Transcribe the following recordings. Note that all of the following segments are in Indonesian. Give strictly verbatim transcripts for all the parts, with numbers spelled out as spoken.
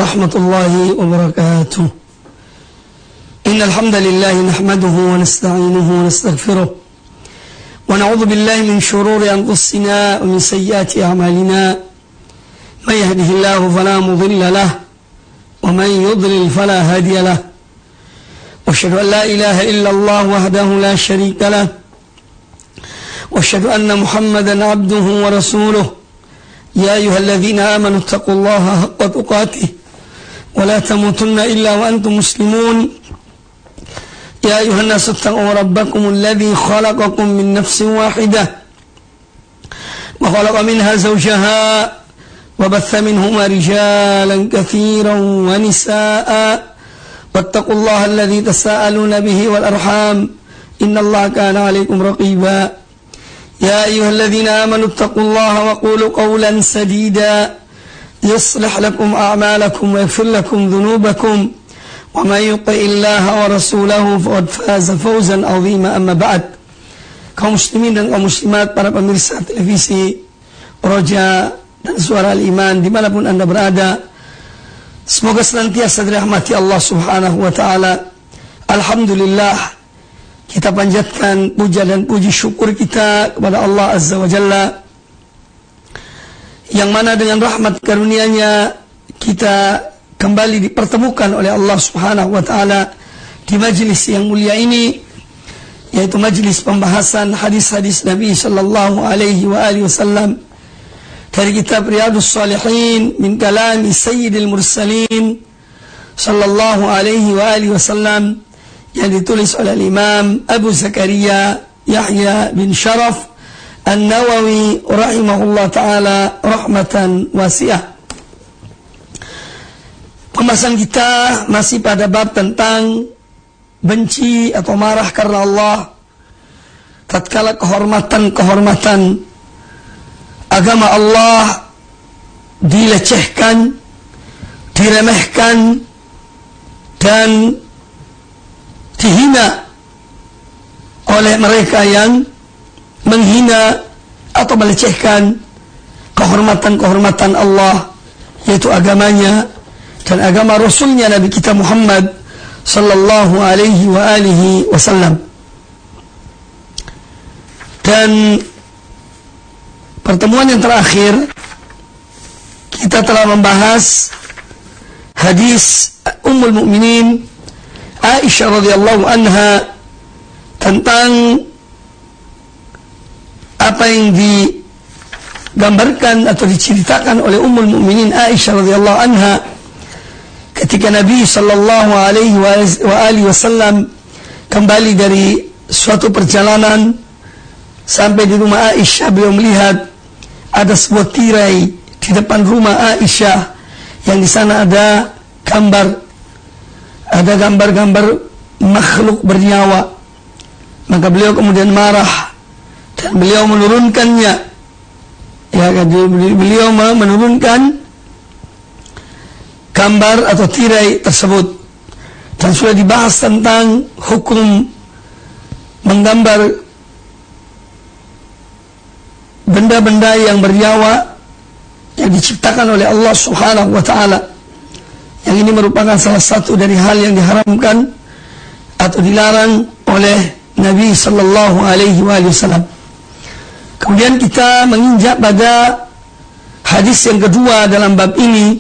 ورحمة الله وبركاته. إن الحمد لله نحمده ونستعينه ونستغفره ونعوذ بالله من شرور أنفسنا ومن سيئات أعمالنا. من يهده الله فلا مضل له ومن يضلل فلا هادي له. وأشهد أن لا إله إلا الله وحده لا شريك له. وأشهد أن محمدا عبده ورسوله. يا أيها الذين آمنوا اتقوا الله حق تقاته ولا تموتن إلا وأنتم مسلمون. يا أيها الناس اتقوا ربكم الذي خلقكم من نفس واحدة وخلق منها زوجها وبث منهما رجالا كثيرا ونساء واتقوا الله الذي تساءلون به والأرحام إن الله كان عليكم رقيبا. يا أيها الذين آمنوا اتقوا الله وقولوا قولا سديدا يصلح لكم أعمالكم ويغفر لكم ذنوبكم ومن يطع الله ورسوله فقد فاز فوزا عظيما. أما بعد. Kaum muslimin dan kaum muslimat, para pemirsa televisi Roja dan Suara Al-Iman dimanapun anda berada, semoga senantiasa dirahmati Allah subhanahu wa ta'ala. Alhamdulillah, kita panjatkan puja dan puji syukur kita kepada Allah Azza wa Jalla, yang mana dengan rahmat karunia-Nya kita kembali dipertemukan oleh Allah subhanahu wa ta'ala di majlis yang mulia ini, yaitu majlis pembahasan hadis-hadis Nabi sallallahu alaihi wa alihi wasallam dari kitab Riyadhus Shalihin min kalami Sayyidil Mursalin sallallahu alaihi wa alihi wasallam, yang ditulis oleh Imam Abu Zakaria Yahya bin Sharaf An-Nawawi rahimahullah ta'ala rahmatan wasi'ah. Pembahasan kita masih pada bab tentang benci atau marah karena Allah tatkala kehormatan-kehormatan agama Allah dilecehkan, diremehkan, dan dihina oleh mereka yang menghina atau melecehkan kehormatan-kehormatan Allah, yaitu agamanya dan agama Rasulnya Nabi kita Muhammad sallallahu alaihi wa alihi wasallam. Dan pertemuan yang terakhir kita telah membahas hadis Ummul Mukminin Aisyah radhiyallahu anha tentang apa yang digambarkan atau diceritakan oleh Ummul Mukminin Aisyah radhiyallahu anha ketika Nabi sallallahu alaihi wa alihi wasallam kembali dari suatu perjalanan. Sampai di rumah Aisyah, beliau melihat ada sebuah tirai di depan rumah Aisyah, yang di sana ada gambar ada gambar-gambar makhluk bernyawa. Maka beliau kemudian marah dan beliau menurunkannya. Ya, beliau menurunkan gambar atau tirai tersebut, dan sudah dibahas tentang hukum menggambar benda-benda yang bernyawa yang diciptakan oleh Allah subhanahu wa ta'ala. Yang ini merupakan salah satu dari hal yang diharamkan atau dilarang oleh Nabi sallallahu alaihi wasallam. Kemudian kita menginjak pada hadis yang kedua dalam bab ini,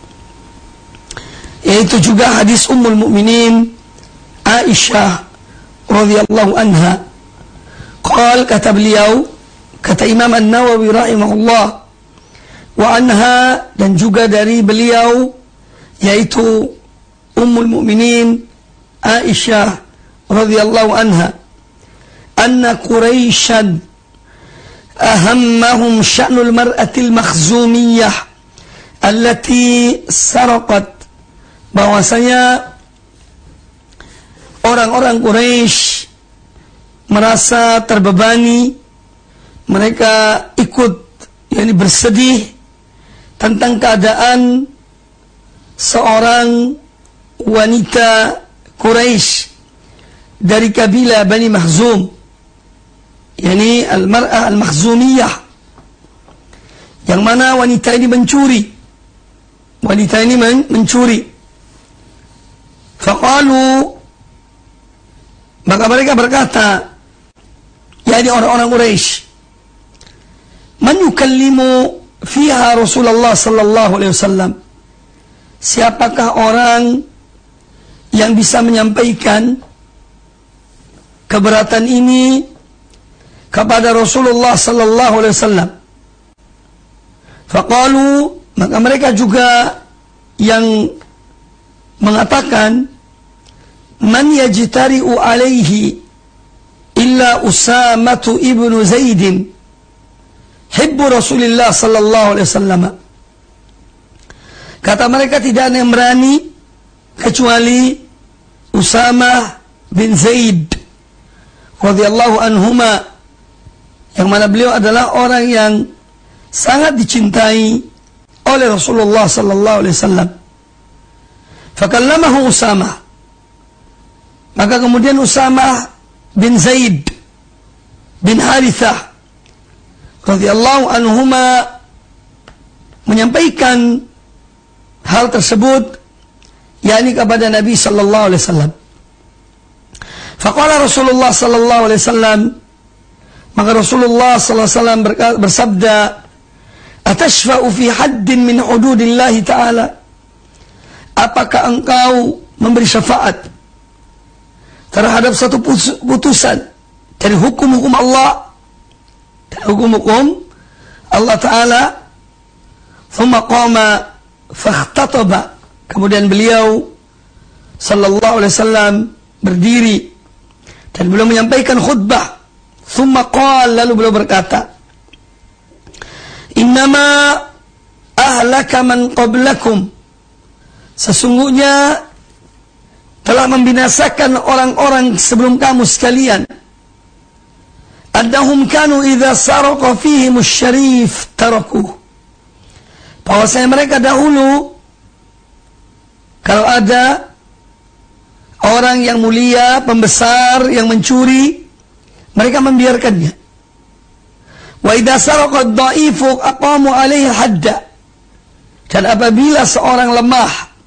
yaitu juga hadis Ummul Mukminin Aisyah radhiyallahu anha. Qal, kata beliau, kata Imam An-Nawawi rahimahullah, wa anha, dan juga dari beliau, yaitu Ummul Mukminin Aisyah radhiyallahu anha, anna Quraisyan ahammahum sya'nul mar'atil makhzumiyah allati saraqat, bahwasanya orang-orang Quraisy merasa terbebani, mereka ikut, yakni bersedih tentang keadaan seorang wanita Quraisy dari kabilah Bani Makhzum, yakni al-mar'ah al-makhzumiyah, yang mana wanita ini mencuri wanita ini men mencuri. Faqalu, maka mereka berkata, yakni orang-orang Quraisy, man yukallimu fiha Rasulullah sallallahu alaihi wasallam? Siapakah orang yang bisa menyampaikan keberatan ini kepada Rasulullah sallallahu alaihi wasallam? Faqalu, maka mereka juga yang mengatakan, man yajtari'u alaihi illa Usamatu ibnu Zaidin hibbu Rasulullah sallallahu alaihi wasallam. Kata mereka, tidak ada yang berani kecuali Usamah bin Zaid radhiyallahu anhuma, yang mana beliau adalah orang yang sangat dicintai oleh Rasulullah sallallahu alaihi wasallam. Fakallamahu Usamah, maka kemudian Usamah bin Zaid bin Harithah radhiyallahu anhuma menyampaikan hal tersebut, yakni kepada Nabi sallallahu alaihi wasallam. Faqala Rasulullah sallallahu alaihi wasallam, maka Rasulullah sallallahu alaihi wasallam bersabda, atashfa'u fi haddin min hududillahi ta'ala? Apakah engkau memberi syafaat terhadap satu putusan dari hukum-hukum Allah, dari hukum-hukum Allah Ta'ala? Thumma qama fakhtataba, kemudian beliau sallallahu alaihi wasallam berdiri dan beliau menyampaikan khutbah. Thumma qala, lalu beliau berkata, innama ahlaka man qablakum, sesungguhnya telah membinasakan orang-orang sebelum kamu sekalian, annahum kanu idza saraqa fihim asy-syarif tarakuh, bahwasanya mereka dahulu kalau ada orang yang mulia, pembesar yang mencuri, mereka membiarkannya. Wa idza saraqa ad-dha'ifu aqamu 'alaihi hadda, dan apabila seorang lemah,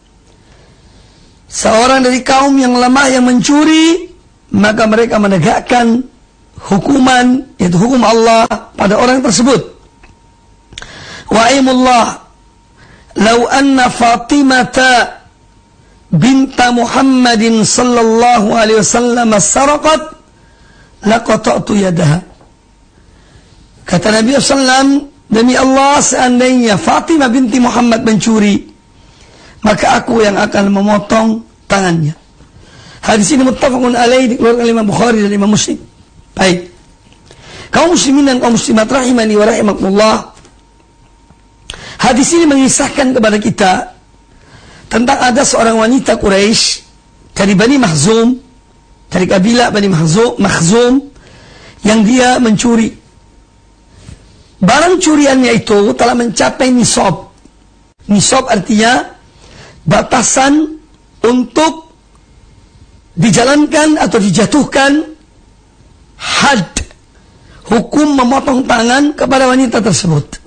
seorang dari kaum yang lemah yang mencuri, maka mereka menegakkan hukuman, yaitu hukum Allah pada orang tersebut. Wa aimullah law anna Fatimata binta Muhammadin sallallahu alaihi wasallam saraqat laqata'tu yadaha. Kata Nabi sallallahu alaihi wasallam, demi Allah, seandainya Fatimah binti Muhammad mencuri, maka aku yang akan memotong tangannya. Hadis ini muttafaqun alaih, dikeluarkan oleh Imam Bukhari dan Imam Muslim. Baik, kaum muslimin dan kaum muslimat rahimani wa rahimakumullah, hadis ini mengisahkan kepada kita tentang ada seorang wanita Quraisy dari Bani Makhzum, dari kabilah Bani Makhzum, Makhzum, yang dia mencuri. Barang curiannya itu telah mencapai nisab. Nisab artinya batasan untuk dijalankan atau dijatuhkan had, hukum memotong tangan kepada wanita tersebut.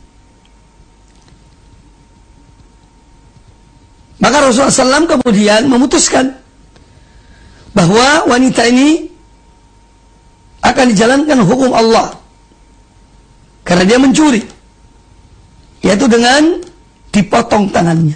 Maka Rasulullah shallallahu alaihi wasallam kemudian memutuskan bahwa wanita ini akan dijalankan hukum Allah karena dia mencuri, yaitu dengan dipotong tangannya.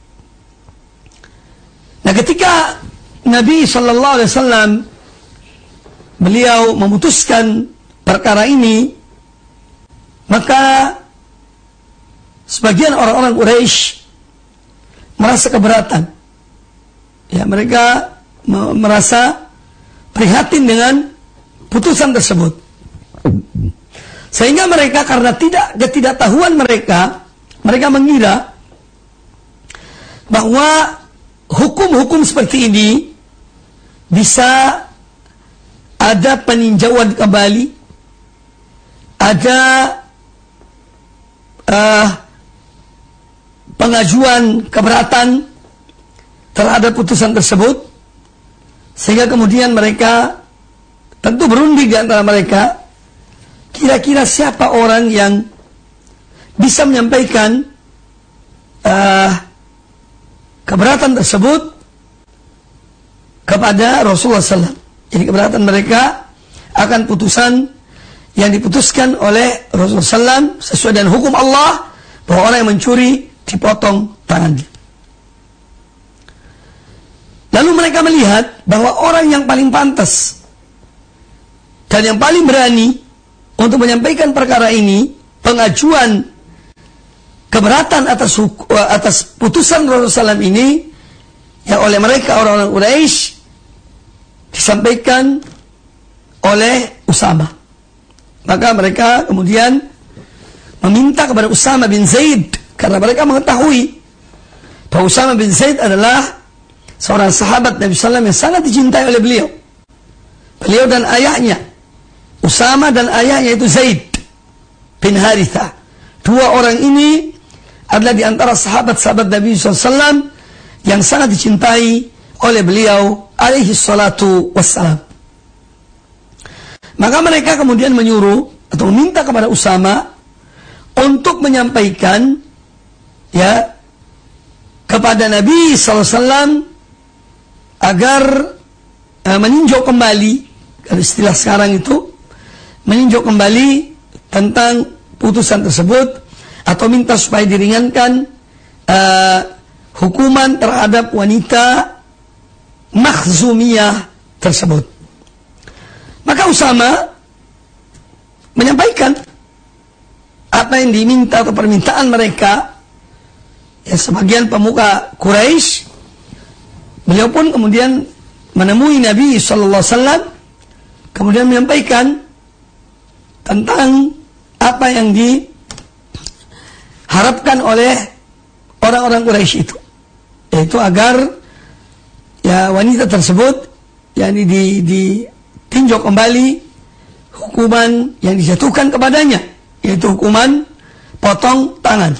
Nah, ketika Nabi Shallallahu Alaihi Wasallam beliau memutuskan perkara ini, maka sebagian orang-orang Quraisy merasa keberatan. Ya, mereka merasa prihatin dengan putusan tersebut. Sehingga mereka, karena tidak ketidaktahuan mereka, mereka mengira bahwa hukum-hukum seperti ini bisa ada peninjauan kembali, ada uh, pengajuan keberatan terhadap putusan tersebut, sehingga kemudian mereka tentu berunding di antara mereka, kira-kira siapa orang yang bisa menyampaikan uh, keberatan tersebut kepada Rasulullah sallallahu alaihi wasallam. Jadi keberatan mereka akan putusan yang diputuskan oleh Rasulullah sallallahu alaihi wasallam sesuai dengan hukum Allah, bahwa orang yang mencuri dipotong tangannya. Lalu mereka melihat bahwa orang yang paling pantas dan yang paling berani untuk menyampaikan perkara ini, pengajuan keberatan atas atas putusan Rasulullah sallallahu alaihi wasallam ini, yang oleh mereka orang-orang Quraisy, disampaikan oleh Usama. Maka mereka kemudian meminta kepada Usama bin Zaid, karena mereka mengetahui bahwa Usama bin Zaid adalah seorang sahabat Nabi sallallahu alaihi wasallam yang sangat dicintai oleh beliau. Beliau dan ayahnya, Usama dan ayahnya itu Zaid bin Harithah. Dua orang ini adalah di antara sahabat-sahabat Nabi sallallahu alaihi wasallam yang sangat dicintai oleh beliau alaihi salatu wassalam. Maka mereka kemudian menyuruh atau meminta kepada Usama untuk menyampaikan ya kepada Nabi sallallahu alaihi wasallam agar uh, meninjau kembali, kalau istilah sekarang itu meninjau kembali tentang putusan tersebut, atau minta supaya diringankan uh, hukuman terhadap wanita Makhzumiyah tersebut. Maka Usama menyampaikan apa yang diminta atau permintaan mereka. Ya, sebagian pemuka Quraisy, beliau pun kemudian menemui Nabi sallallahu alaihi wasallam, kemudian menyampaikan tentang apa yang diharapkan oleh orang-orang Quraisy itu, yaitu agar ya wanita tersebut yang di, ditinjau kembali hukuman yang dijatuhkan kepadanya, yaitu hukuman potong tangan.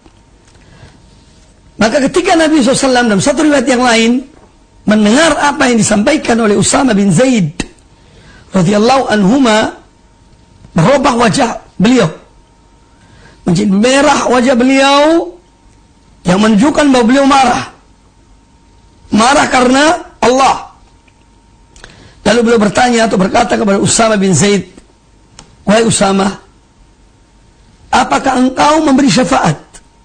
Maka ketika Nabi sallallahu alaihi wasallam dalam satu riwayat yang lain mendengar apa yang disampaikan oleh Usama bin Zaid radhiyallahu anhuma, merubah wajah beliau menjadi merah wajah beliau, yang menunjukkan bahwa beliau marah. Marah karena Allah. Lalu beliau bertanya atau berkata kepada Usama bin Zaid, "Wahai Usama, apakah engkau memberi syafaat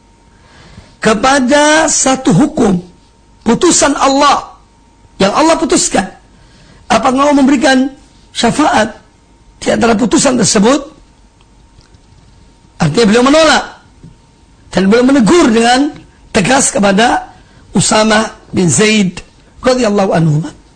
kepada satu hukum, putusan Allah yang Allah putuskan? Apa engkau memberikan syafaat di antara putusan tersebut?" Artinya beliau menolak, dan beliau menegur dengan tegas kepada Usama bin Zaid radhiyallahu anhu.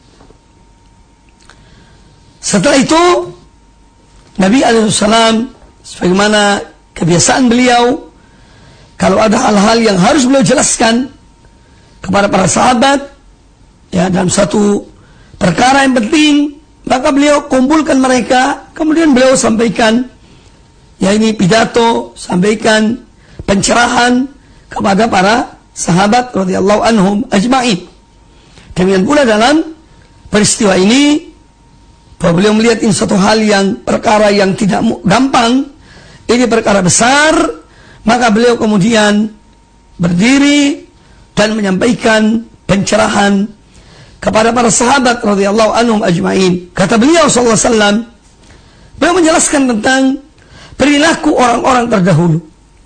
Setelah itu Nabi alaihi salam, sebagaimana kebiasaan beliau, kalau ada hal-hal yang harus beliau jelaskan kepada para sahabat, ya dalam satu perkara yang penting, maka beliau kumpulkan mereka, kemudian beliau sampaikan, ya ini pidato, sampaikan pencerahan kepada para sahabat radhiyallahu anhum ajma'in. Demikian pula dalam peristiwa ini, bahwa beliau melihat ini satu hal yang perkara yang tidak gampang, ini perkara besar, maka beliau kemudian berdiri dan menyampaikan pencerahan kepada para sahabat radhiyallahu anhum ajma'in. Kata beliau sallallahu alaihi wasallam, beliau menjelaskan tentang perilaku orang-orang terdahulu,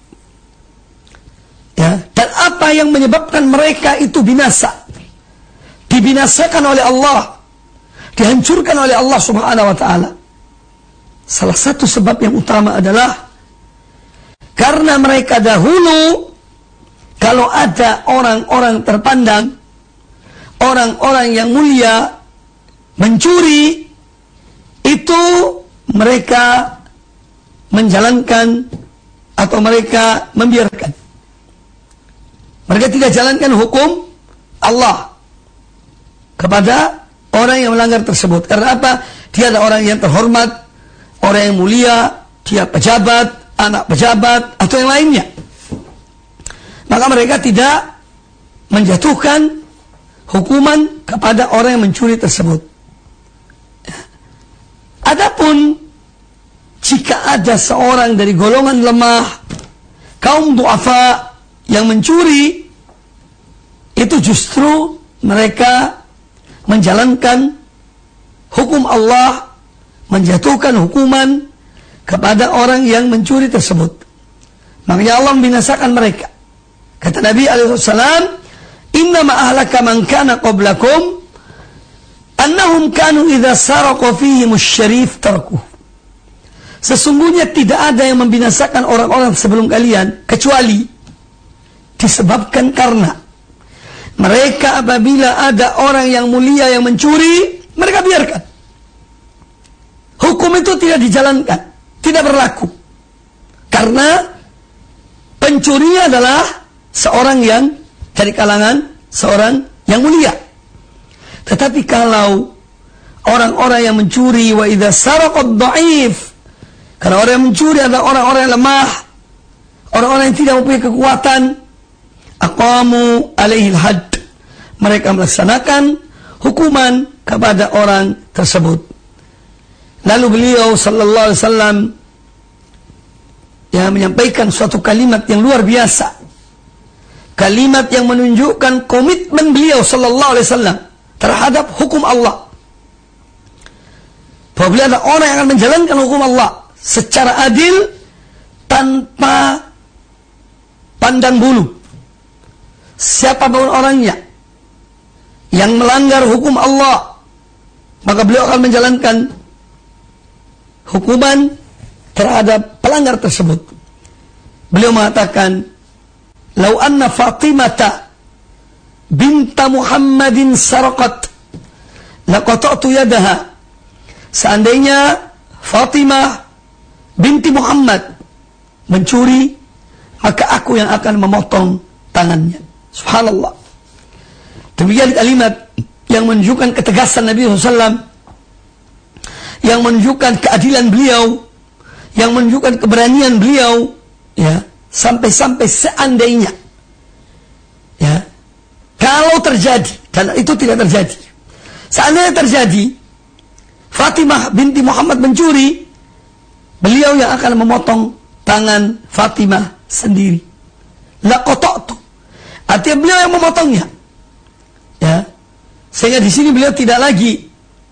ya, dan apa yang menyebabkan mereka itu binasa, dibinasakan oleh Allah, dihancurkan oleh Allah subhanahu wa ta'ala. Salah satu sebab yang utama adalah karena mereka dahulu, kalau ada orang-orang terpandang, orang-orang yang mulia mencuri, itu mereka menjalankan atau mereka membiarkan. Mereka tidak jalankan hukum Allah kepada orang yang melanggar tersebut. Karena apa? Dia adalah orang yang terhormat, orang yang mulia, dia pejabat, anak pejabat, atau yang lainnya. Maka mereka tidak menjatuhkan hukuman kepada orang yang mencuri tersebut. Adapun jika ada seorang dari golongan lemah, kaum du'afa yang mencuri, itu justru mereka menjalankan hukum Allah, menjatuhkan hukuman kepada orang yang mencuri tersebut. Makanya Allah membinasakan mereka. Kata Nabi alaihi wasallam, "Innama ahlaka man kana qablakum annahum kanu idza saraqa fihim asy-syarif tarkuh." Sesungguhnya tidak ada yang membinasakan orang-orang sebelum kalian kecuali disebabkan karena mereka apabila ada orang yang mulia yang mencuri, mereka biarkan. Hukum itu tidak dijalankan, tidak berlaku. Karena pencuri adalah seorang yang dari kalangan seorang yang mulia. Tetapi kalau orang-orang yang mencuri, wa idza saraqad dhaif, karena orang yang mencuri adalah orang-orang yang lemah, orang-orang yang tidak mempunyai kekuatan, aqamu alaihil had, mereka melaksanakan hukuman kepada orang tersebut. Lalu beliau sallallahu alaihi wasallam yang menyampaikan suatu kalimat yang luar biasa, kalimat yang menunjukkan komitmen beliau sallallahu alaihi wasallam terhadap hukum Allah. Bahwa beliau adalah orang yang akan menjalankan hukum Allah secara adil tanpa pandang bulu. Siapapun orangnya yang melanggar hukum Allah, maka beliau akan menjalankan hukuman terhadap pelanggar tersebut. Beliau mengatakan, "Lau anna Fatimata binta Muhammadin saraqat laqata'tu yadaha." Seandainya Fatimah binti Muhammad mencuri, maka aku yang akan memotong tangannya. Subhanallah. Demikian kalimat yang menunjukkan ketegasan Nabi shallallahu alaihi wasallam, yang menunjukkan keadilan beliau, yang menunjukkan keberanian beliau, ya, sampai-sampai seandainya, ya, kalau terjadi, dan itu tidak terjadi, seandainya terjadi Fatimah binti Muhammad mencuri, beliau yang akan memotong tangan Fatimah sendiri. Laqata'tu, artinya beliau yang memotongnya, ya, sehingga di sini beliau tidak lagi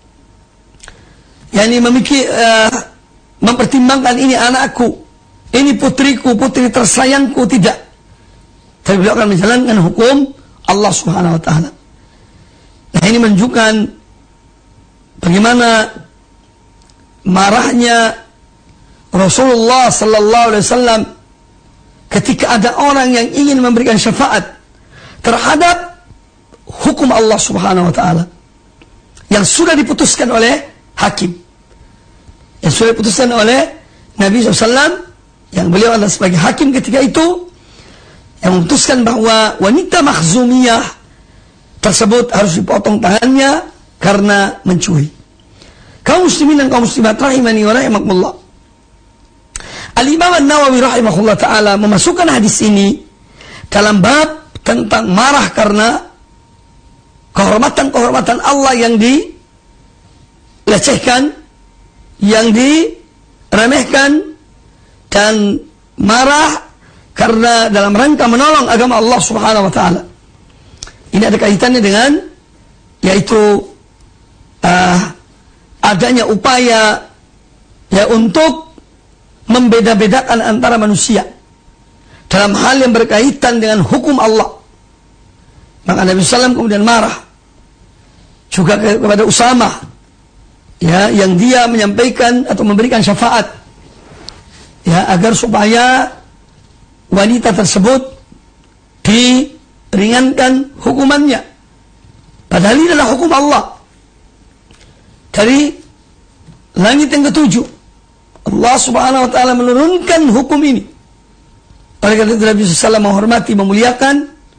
yakni memikir, uh, mempertimbangkan ini anakku, ini putriku, putri tersayangku, tidak. Tapi beliau akan menjalankan hukum Allah Subhanahu wa taala. Nah, ini menunjukkan bagaimana marahnya Rasulullah sallallahu alaihi wasallam ketika ada orang yang ingin memberikan syafaat terhadap hukum Allah Subhanahu wa taala yang sudah diputuskan oleh hakim, yang sudah diputuskan oleh Nabi shallallahu alaihi wasallam, yang beliau adalah sebagai hakim ketika itu, yang memutuskan bahwa wanita makhzumiyah tersebut harus dipotong tangannya karena mencuri. Kaum muslimin dan kaum muslimat rahimani wa rahimakumullah, Al-Imam An-Nawawi rahimahullah ta'ala memasukkan hadis ini dalam bab tentang marah karena kehormatan-kehormatan Allah yang dilecehkan, yang diremehkan, dan marah karena dalam rangka menolong agama Allah Subhanahu wa taala. Ini ada kaitannya dengan yaitu uh, adanya upaya ya untuk membeda-bedakan antara manusia dalam hal yang berkaitan dengan hukum Allah. Maka Nabi sallallahu alaihi wasallam kemudian marah juga kepada Usamah, ya, yang dia menyampaikan atau memberikan syafaat, ya, agar supaya wanita tersebut diringankan hukumannya. Padahal ini adalah hukum Allah dari langit yang ketujuh. Allah Subhanahu wa taala menurunkan hukum ini. Oleh karena itu Nabi sallallahu alaihi wasallam menghormati, memuliakan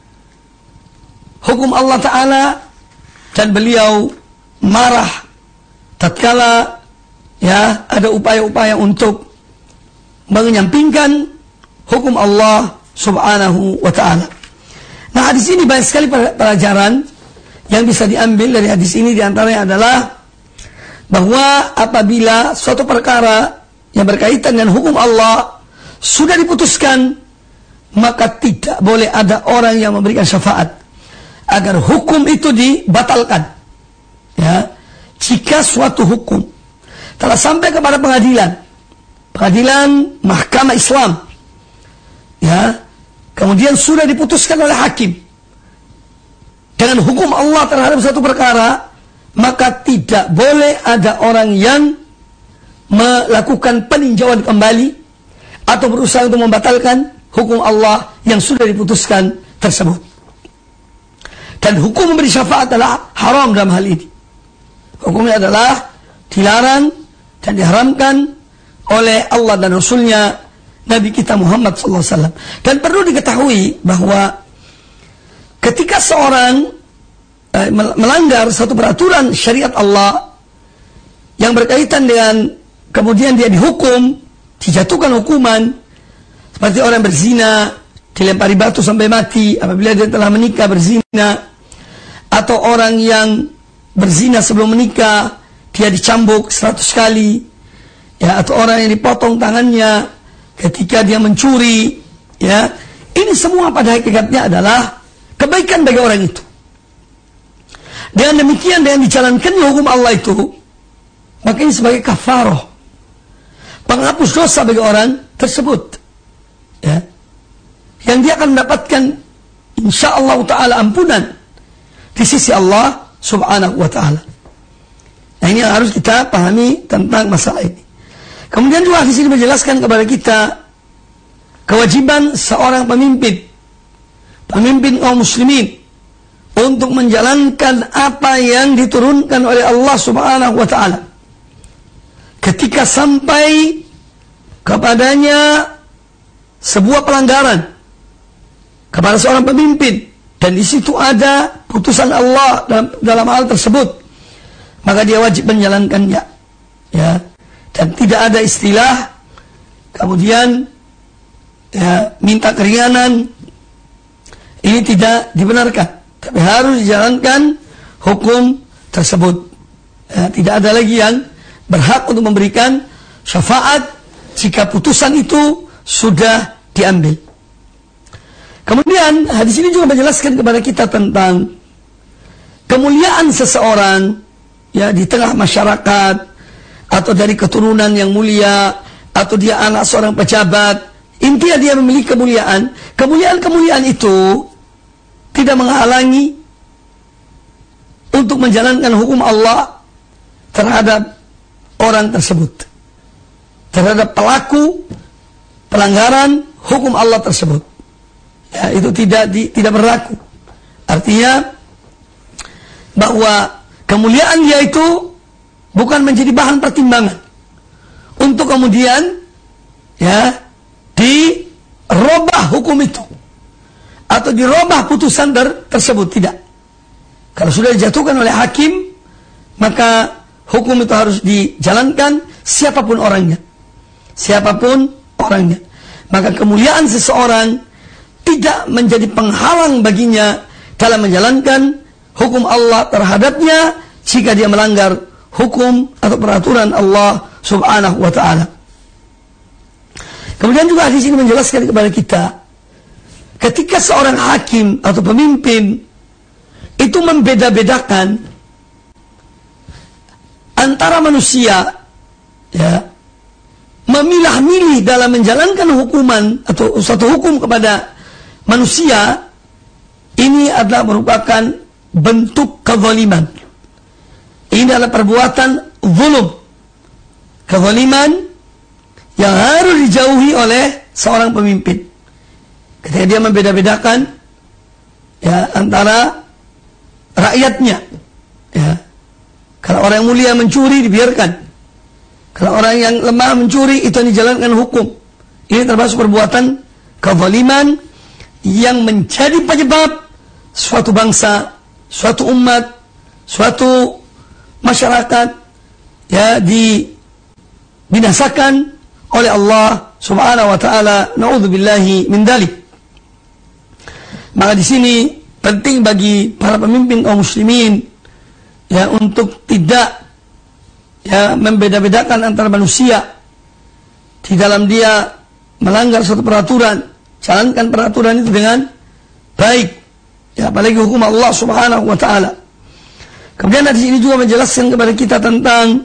hukum Allah Ta'ala, dan beliau marah tatkala ya ada upaya-upaya untuk menyampingkan hukum Allah Subhanahu wa Ta'ala. Nah, hadis ini banyak sekali pelajaran yang bisa diambil dari hadis ini. Di antaranya adalah bahwa apabila suatu perkara yang berkaitan dengan hukum Allah sudah diputuskan, maka tidak boleh ada orang yang memberikan syafaat agar hukum itu dibatalkan. Ya, jika suatu hukum telah sampai kepada pengadilan, pengadilan mahkamah Islam, ya, kemudian sudah diputuskan oleh hakim dengan hukum Allah terhadap satu perkara, maka tidak boleh ada orang yang melakukan peninjauan kembali atau berusaha untuk membatalkan hukum Allah yang sudah diputuskan tersebut. Dan hukum memberi syafaat adalah haram dalam hal ini. Hukumnya adalah dilarang dan diharamkan oleh Allah dan Rasulnya Nabi kita Muhammad sallallahu alaihi wasallam. Dan perlu diketahui bahwa ketika seorang eh, melanggar satu peraturan syariat Allah yang berkaitan dengan kemudian dia dihukum, dijatuhkan hukuman, seperti orang berzina, dilempari batu sampai mati apabila dia telah menikah berzina, atau orang yang berzina sebelum menikah, dia dicambuk seratus kali, ya, atau orang yang dipotong tangannya ketika dia mencuri, ya, ini semua pada hakikatnya adalah kebaikan bagi orang itu. Dengan demikian, dengan dijalankannya hukum Allah itu, maka ini sebagai kafarah, penghapus dosa bagi orang tersebut, ya, yang dia akan mendapatkan insyaallah ta'ala ampunan di sisi Allah subhanahu wa ta'ala. Nah, ini yang harus kita pahami tentang masalah ini. Kemudian juga di sini menjelaskan kepada kita kewajiban seorang pemimpin, pemimpin kaum muslimin, untuk menjalankan apa yang diturunkan oleh Allah subhanahu wa ta'ala. Ketika sampai kepadanya sebuah pelanggaran kepada seorang pemimpin, dan di situ ada putusan Allah dalam, dalam hal tersebut, maka dia wajib menjalankannya, ya. Dan tidak ada istilah kemudian, ya, minta keringanan. Ini tidak dibenarkan, tapi harus dijalankan hukum tersebut, ya. Tidak ada lagi yang berhak untuk memberikan syafaat jika putusan itu sudah diambil. Kemudian hadis ini juga menjelaskan kepada kita tentang kemuliaan seseorang, ya, di tengah masyarakat, atau dari keturunan yang mulia, atau dia anak seorang pejabat. Intinya dia memiliki kemuliaan. Kemuliaan-kemuliaan itu tidak menghalangi untuk menjalankan hukum Allah terhadap orang tersebut, terhadap pelaku pelanggaran hukum Allah tersebut. Ya, itu tidak di, tidak berlaku. Artinya bahwa kemuliaan dia itu bukan menjadi bahan pertimbangan untuk kemudian, ya, dirubah hukum itu atau dirubah putusan ter, tersebut. Tidak. Kalau sudah dijatuhkan oleh hakim, maka hukum itu harus dijalankan siapapun orangnya, siapapun orangnya. Maka kemuliaan seseorang tidak menjadi penghalang baginya dalam menjalankan hukum Allah terhadapnya jika dia melanggar hukum atau peraturan Allah subhanahu wa ta'ala. Kemudian juga hadis ini menjelaskan kepada kita, ketika seorang hakim atau pemimpin itu membeda-bedakan antara manusia, ya, memilah-milih dalam menjalankan hukuman atau suatu hukum kepada manusia, ini adalah merupakan bentuk kezaliman. Ini adalah perbuatan zulum, kezaliman yang harus dijauhi oleh seorang pemimpin. Ketika dia membeda-bedakan, ya, antara rakyatnya, ya. Kalau orang yang mulia mencuri, dibiarkan. Kalau orang yang lemah mencuri, itu yang dijalankan hukum. Ini termasuk perbuatan kezaliman yang menjadi penyebab suatu bangsa, suatu umat, suatu masyarakat, ya, dibinasakan oleh Allah subhanahu wa ta'ala. Na'udzubillahi min dzalik. Maka di sini penting bagi para pemimpin kaum muslimin, ya, untuk tidak, ya, membeda-bedakan antara manusia di dalam dia melanggar suatu peraturan. Jalankan peraturan itu dengan baik, Ya, apalagi hukum Allah Subhanahu wa taala. Kemudian hadis ini juga menjelaskan kepada kita tentang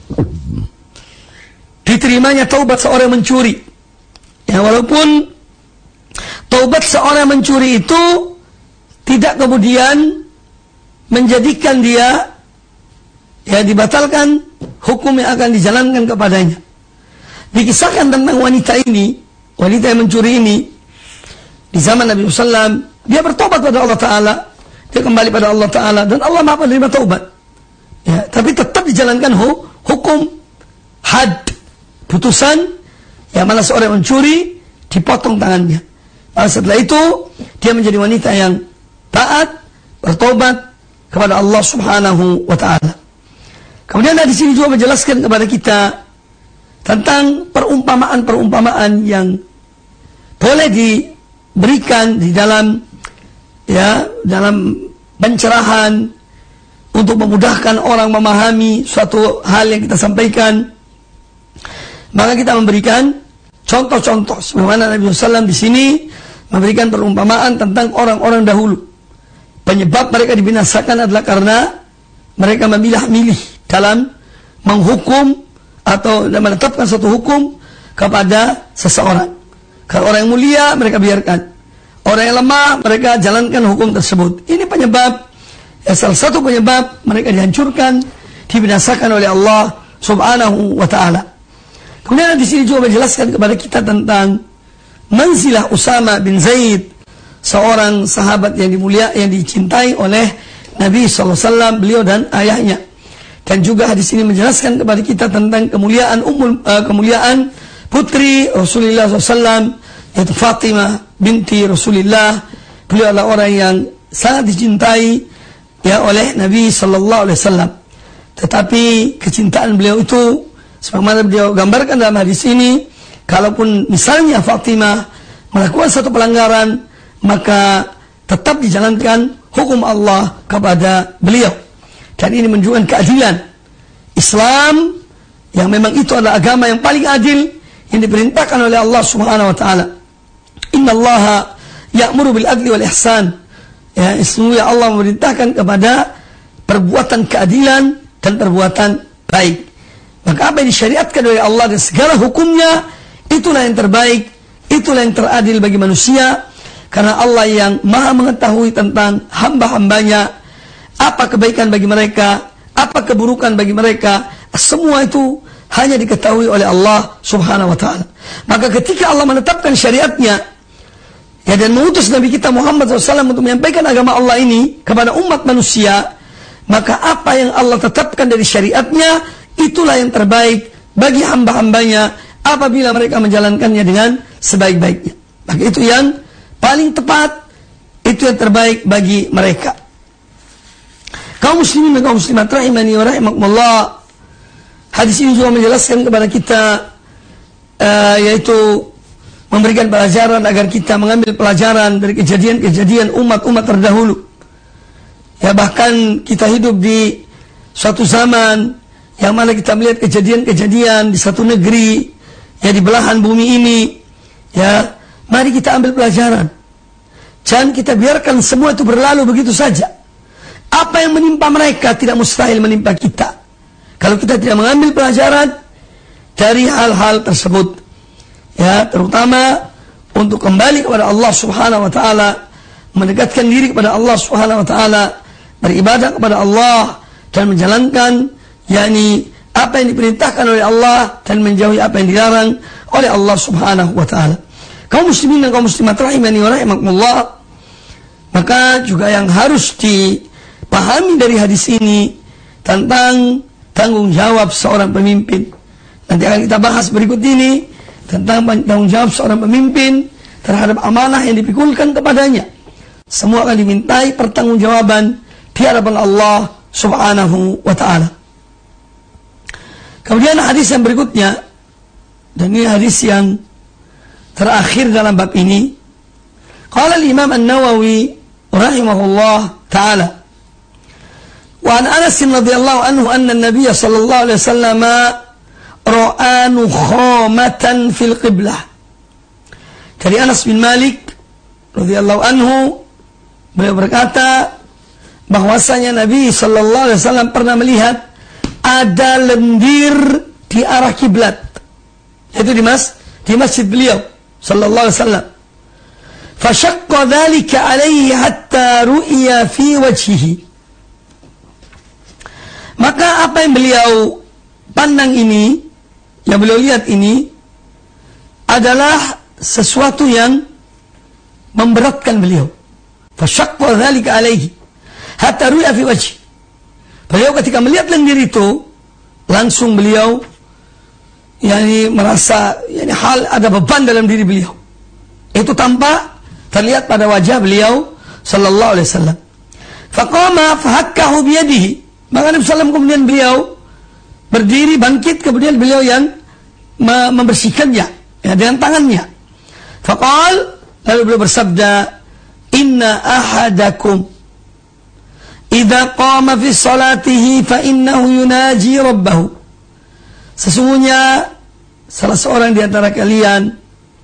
diterimanya taubat seorang yang mencuri. Ya, walaupun taubat seorang yang mencuri itu tidak kemudian menjadikan dia ya dibatalkan hukum yang akan dijalankan kepadanya. Dikisahkan tentang wanita ini, wanita yang mencuri ini di zaman Nabi sallallahu alaihi wasallam, dia bertobat pada Allah Ta'ala, dia kembali pada Allah Ta'ala, dan Allah maha menerima taubat. Ya, tapi tetap dijalankan hu, hukum had, putusan, ya mana seorang mencuri dipotong tangannya. Nah, setelah itu dia menjadi wanita yang taat, bertobat kepada Allah Subhanahu wa taala. Kemudian di sini juga menjelaskan kepada kita tentang perumpamaan-perumpamaan yang boleh diberikan di dalam ya dalam pencerahan untuk memudahkan orang memahami suatu hal yang kita sampaikan. Maka kita memberikan contoh-contoh sebagaimana Nabi sallallahu alaihi wasallam di sini memberikan perumpamaan tentang orang-orang dahulu. Penyebab mereka dibinasakan adalah karena mereka memilah-milih dalam menghukum atau menetapkan suatu hukum kepada seseorang. Kalau orang yang mulia mereka biarkan, orang yang lemah mereka jalankan hukum tersebut. Ini penyebab, ya, salah satu penyebab mereka dihancurkan, dibinasakan oleh Allah Subhanahu wa taala. Kemudian di sini juga menjelaskan kepada kita tentang manzilah Usama bin Zaid, seorang sahabat yang dimulia, yang dicintai oleh Nabi sallallahu alaihi wasallam, beliau dan ayahnya. Dan juga hadis ini menjelaskan kepada kita tentang kemuliaan ummul uh, kemuliaan putri Rasulullah sallallahu alaihi wasallam, yaitu Fatimah binti Rasulullah. Beliau adalah orang yang sangat dicintai ya oleh Nabi sallallahu alaihi wasallam. Tetapi kecintaan beliau itu sebagaimana beliau gambarkan dalam hadis ini, kalaupun misalnya Fatimah melakukan satu pelanggaran, maka tetap dijalankan hukum Allah kepada beliau. Dan ini menunjukkan keadilan Islam, yang memang itu adalah agama yang paling adil yang diperintahkan oleh Allah Subhanahu wa taala. Innallaha ya'muru bil adli wal ihsan. Ya, sesungguhnya Allah memerintahkan kepada perbuatan keadilan dan perbuatan baik. Maka apa yang disyariatkan oleh Allah dan segala hukumnya, itulah yang terbaik, itulah yang teradil bagi manusia. Karena Allah yang maha mengetahui tentang hamba-hambanya, apa kebaikan bagi mereka, apa keburukan bagi mereka, semua itu hanya diketahui oleh Allah Subhanahu wa taala. Maka ketika Allah menetapkan syariatnya ya, dan mengutus Nabi kita Muhammad shallallahu alaihi wasallam untuk menyampaikan agama Allah ini kepada umat manusia, maka apa yang Allah tetapkan dari syariatnya, itulah yang terbaik bagi hamba-hambanya apabila mereka menjalankannya dengan sebaik-baiknya. Maka itu yang paling tepat, itu yang terbaik bagi mereka. Kaum muslimin dan kaum muslimat rahimani wa rahimakumullah, hadis ini juga menjelaskan kepada kita uh, yaitu memberikan pelajaran agar kita mengambil pelajaran dari kejadian-kejadian umat-umat terdahulu. Ya, bahkan kita hidup di suatu zaman yang mana kita melihat kejadian-kejadian di satu negeri, ya, di belahan bumi ini, ya, mari kita ambil pelajaran. Jangan kita biarkan semua itu berlalu begitu saja. Apa yang menimpa mereka tidak mustahil menimpa kita, kalau kita tidak mengambil pelajaran dari hal-hal tersebut. Ya, terutama untuk kembali kepada Allah Subhanahu wa taala, mendekatkan diri kepada Allah Subhanahu wa taala, beribadah kepada Allah dan menjalankan yakni apa yang diperintahkan oleh Allah dan menjauhi apa yang dilarang oleh Allah Subhanahu wa taala. Kaum muslimin dan kaum muslimat rahimani wa rahimakumullah, maka juga yang harus dipahami dari hadis ini tentang tanggung jawab seorang pemimpin. Nanti akan kita bahas berikut ini tentang tanggung jawab seorang pemimpin terhadap amanah yang dipikulkan kepadanya. Semua akan dimintai pertanggungjawaban di hadapan Allah Subhanahu wa taala. Kemudian hadis yang berikutnya, dan ini hadis yang terakhir dalam bab ini, qala al-Imam An-Nawawi rahimahullah ta'ala, wa an Anas radhiyallahu anhu anna an-nabiy sallallahu alaihi wasallam ra'a nukhamatan fil qiblah. Dari Anas bin Malik radhiyallahu anhu, Beliau berkata bahwasanya Nabi Shallallahu Alaihi Wasallam pernah melihat ada lendir di arah kiblat, itu di mas di masjid beliau Shallallahu Alaihi Wasallam. Fashaqqa dzalika alaihi hatta ru'ya fi wajhihi. Maka apa yang beliau pandang ini, yang beliau lihat ini adalah sesuatu yang memberatkan beliau. Fashaqqa dzalika alaihi hatta ru'ya fi wajhi. Beliau ketika melihat lendir itu, langsung beliau yani merasa yani hal ada beban dalam diri beliau. Itu tampak terlihat pada wajah beliau sallallahu alaihi wasallam. Faqama fahakkahu biyadihi. Maka Nabi sallallahu alaihi wasallam kemudian beliau berdiri bangkit, kemudian beliau yang membersihkannya ya, dengan tangannya. Faqal, lalu beliau bersabda, inna ahadakum idza qama fi salatihi fa innahu yunaji rabbahu. Sesungguhnya salah seorang di antara kalian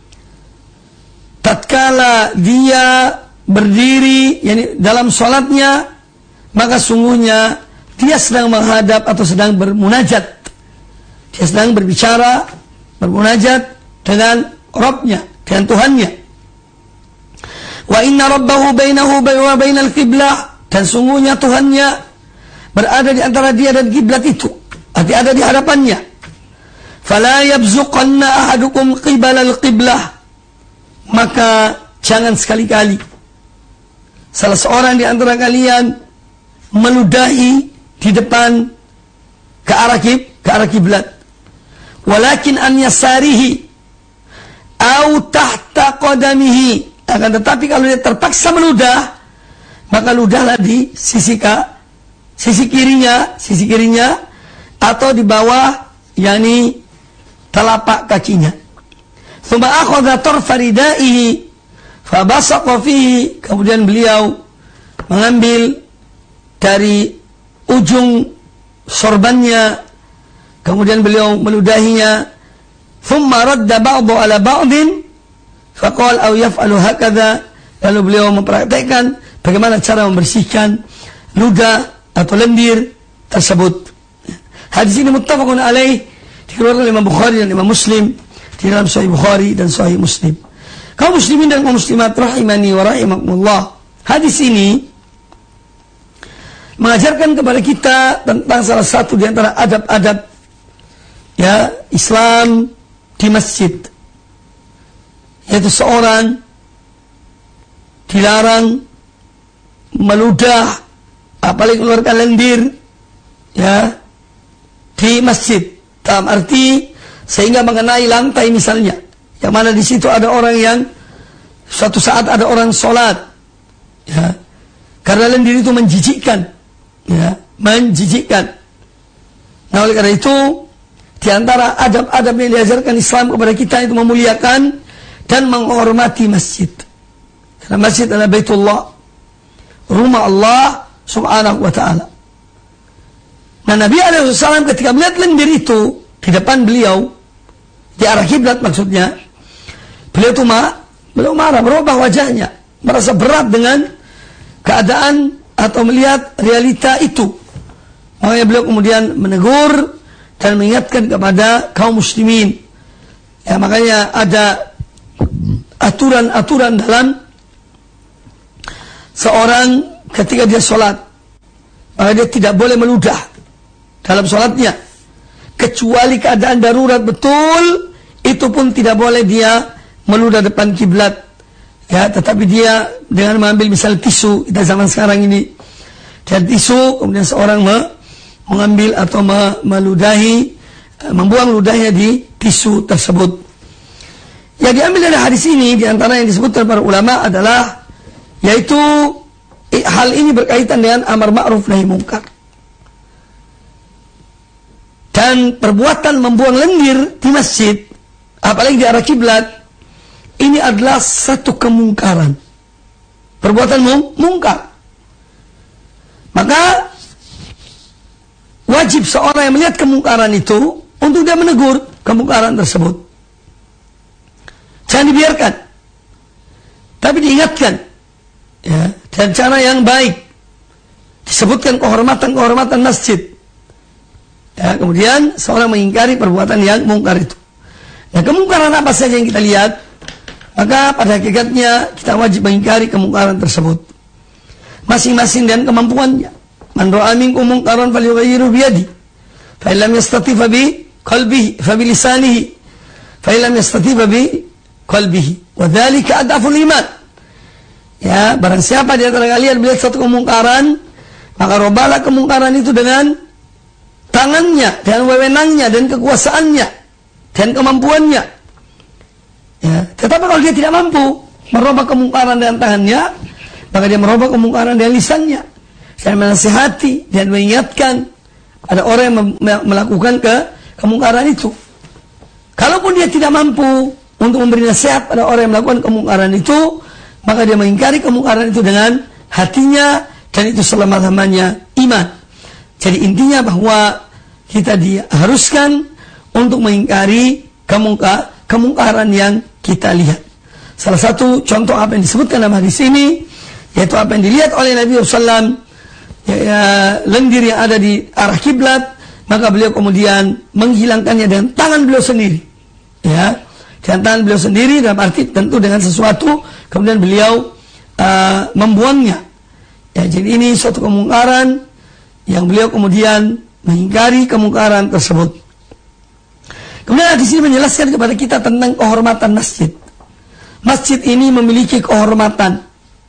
tatkala dia berdiri yani dalam salatnya, maka sungguhnya dia sedang menghadap atau sedang bermunajat. Dia sedang berbicara, bermunajat dengan Rabbnya, dengan Tuhannya. Wa inna rabbahu bainahu wa bainal qiblah. Dan sungguhnya Tuhannya berada di antara dia dan kiblat itu, arti ada di hadapannya. Fala yabzuqanna ahadukum qibalal qiblah. Maka jangan sekali-kali salah seorang di antara kalian meludahi di depan ke arah kib, ke arah kiblat. Walakin an yasarihi au tahta qadamihi. Akan tetapi kalau dia terpaksa meludah, maka ludahlah di sisi ka, sisi kirinya, sisi kirinya atau di bawah yakni telapak kakinya. Tsumma akhadha tarfa ridaihi fa basaqa fihi. Kemudian beliau mengambil dari ujung sorbannya, kemudian beliau meludahinya. Tsumma radda ba'dahu ala ba'din fa qala aw yaf'alu hakadha. Lalu beliau mempraktikkan bagaimana cara membersihkan ludah atau lendir tersebut. Hadis ini muttafaqun alaih, dikeluarkan oleh Imam Bukhari dan Imam Muslim di dalam Sahih Bukhari dan Sahih Muslim. Kaum muslimin dan kaum muslimat rahimani wa rahimakumullah. Hadis ini mengajarkan kepada kita tentang salah satu di antara adab-adab ya Islam di masjid, yaitu seorang dilarang meludah apalagi keluarkan lendir ya di masjid, dalam arti sehingga mengenai lantai misalnya, yang mana di situ ada orang yang suatu saat ada orang sholat ya, karena lendir itu menjijikkan ya, menjijikkan. Nah oleh karena itu di antara adab-adab yang diajarkan Islam kepada kita itu memuliakan dan menghormati masjid. Karena masjid adalah Baitullah, rumah Allah subhanahu wa ta'ala. Nah Nabi alaihi wasallam ketika melihat lendir itu di depan beliau, di arah kiblat maksudnya, beliau itu ma, beliau marah, berubah wajahnya, merasa berat dengan keadaan atau melihat realita itu. Makanya beliau kemudian menegur dan mengingatkan kepada kaum muslimin. Ya makanya ada aturan-aturan dalam seorang ketika dia sholat, maka dia tidak boleh meludah dalam sholatnya, kecuali keadaan darurat betul, itu pun tidak boleh dia meludah depan kiblat ya, tetapi dia dengan mengambil misal tisu, kita zaman sekarang ini dan tisu, kemudian seorang me, mengambil atau me, meludahi, membuang ludahnya di tisu tersebut. Yang diambil dari hadis ini diantara yang disebutkan para ulama adalah yaitu hal ini berkaitan dengan amar ma'ruf nahi mungkar. Dan perbuatan membuang lendir di masjid, apalagi di arah kiblat, ini adalah satu kemungkaran. Perbuatan mung mungkar. Maka wajib seorang yang melihat kemungkaran itu untuk dia menegur kemungkaran tersebut. Jangan dibiarkan, tapi diingatkan. Ya, dan cara yang baik. Disebutkan kehormatan-kehormatan masjid. Ya, kemudian seorang mengingkari perbuatan yang mungkar itu. Ya, kemungkaran apa saja yang kita lihat, maka pada hakikatnya kita wajib mengingkari kemungkaran tersebut. Masing-masing dan kemampuannya. Man ra'a minkum mungkaran falyughayyirhu biyadihi. Fa illam yastati' fa bi qalbihi, fa bi lisanihi. Fa illam yastati' fa bi qalbihi. Wa dzalika adhaful iman. Ya, barang siapa di antara kalian melihat suatu kemungkaran, maka robalah kemungkaran itu dengan tangannya, dengan wewenangnya, dan kekuasaannya, dan kemampuannya. Ya, tetapi kalau dia tidak mampu merubah kemungkaran dengan tangannya, maka dia merubah kemungkaran dengan lisannya. Saya menasihati dan mengingatkan pada orang yang melakukan ke kemungkaran itu. Kalaupun dia tidak mampu untuk memberi nasihat pada orang yang melakukan kemungkaran itu, maka dia mengingkari kemungkaran itu dengan hatinya, dan itu selama-lamanya iman. Jadi intinya bahwa kita diharuskan untuk mengingkari kemungkar, kemungkaran yang kita lihat. Salah satu contoh apa yang disebutkan dalam hadis ini, yaitu apa yang dilihat oleh Nabi shallallahu alaihi wasallam, ya, ya, lendir yang ada di arah kiblat, maka beliau kemudian menghilangkannya dengan tangan beliau sendiri. Ya, dengan tangan beliau sendiri, dalam arti tentu dengan sesuatu, kemudian beliau uh, membuangnya. Ya, jadi ini suatu kemungkaran yang beliau kemudian mengingkari kemungkaran tersebut. Kemudian di sini menjelaskan kepada kita tentang kehormatan masjid. Masjid ini memiliki kehormatan.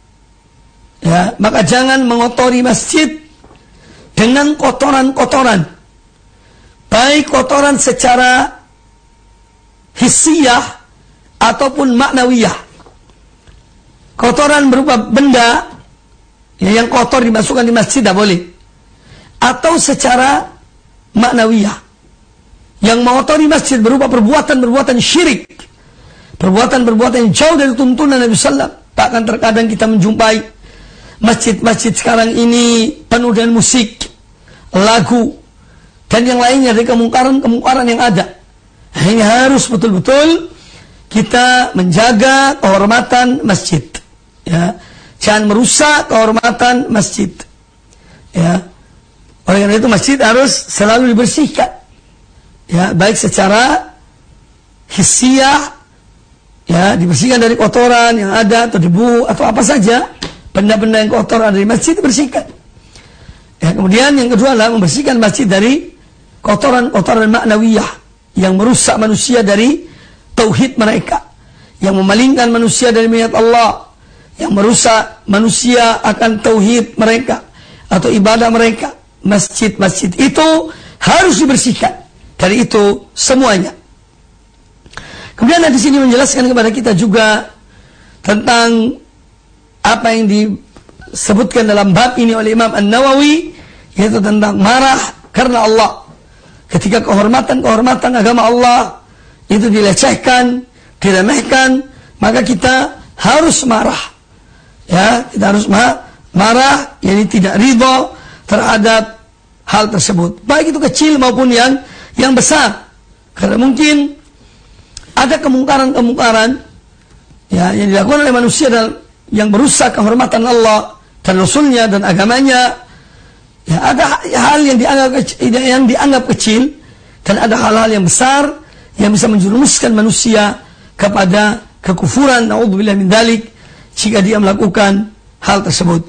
Ya, maka jangan mengotori masjid dengan kotoran-kotoran. Baik kotoran secara hissiyah ataupun maknawiyah. Kotoran berupa benda ya, yang kotor dimasukkan di masjid tidak boleh. Atau secara maknawiyah, yang mengotori masjid berupa perbuatan-perbuatan syirik, perbuatan-perbuatan yang jauh dari tuntunan Nabi sallallahu alaihi wasallam. Bahkan terkadang kita menjumpai masjid-masjid sekarang ini penuh dengan musik, lagu, dan yang lainnya dari kemungkaran-kemungkaran yang ada. Nah, ini harus betul-betul kita menjaga kehormatan masjid. Ya, jangan merusak kehormatan masjid. Ya, oleh karena itu masjid harus selalu dibersihkan. Ya, baik secara hissiyah, ya, dibersihkan dari kotoran yang ada atau debu atau apa saja, benda-benda yang kotor ada di masjid dibersihkan. Ya, kemudian yang kedua adalah membersihkan masjid dari kotoran-kotoran maknawiyah yang merusak manusia dari tauhid mereka, yang memalingkan manusia dari minat Allah, yang merusak manusia akan tauhid mereka atau ibadah mereka. Masjid-masjid itu harus dibersihkan dari itu semuanya. Kemudian di sini menjelaskan kepada kita juga tentang apa yang disebutkan dalam bab ini oleh Imam An-Nawawi, yaitu tentang marah karena Allah. Ketika kehormatan-kehormatan agama Allah itu dilecehkan, diremehkan, maka kita harus marah. Ya, kita harus ma marah, yakni tidak ridha terhadap hal tersebut, baik itu kecil maupun yang yang besar. Karena mungkin ada kemungkaran-kemungkaran ya, yang dilakukan oleh manusia dan yang merusak kehormatan Allah dan Rasulnya dan agamanya. Ya, ada hal yang dianggap kecil, yang dianggap kecil, dan ada hal-hal yang besar yang bisa menjerumuskan manusia kepada kekufuran, naudzubillah min dzalik, jika dia melakukan hal tersebut.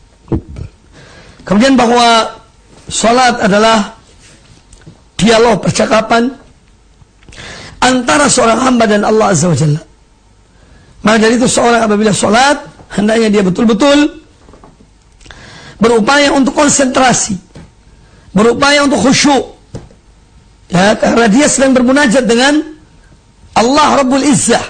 Kemudian bahwa salat adalah dialog, percakapan antara seorang hamba dan Allah Azza wa Jalla. Maka dari itu seorang apabila salat, hendaknya dia betul-betul berupaya untuk konsentrasi, berupaya untuk khusyuk. Ya, karena dia sedang bermunajat dengan Allah Rabbul Izzah,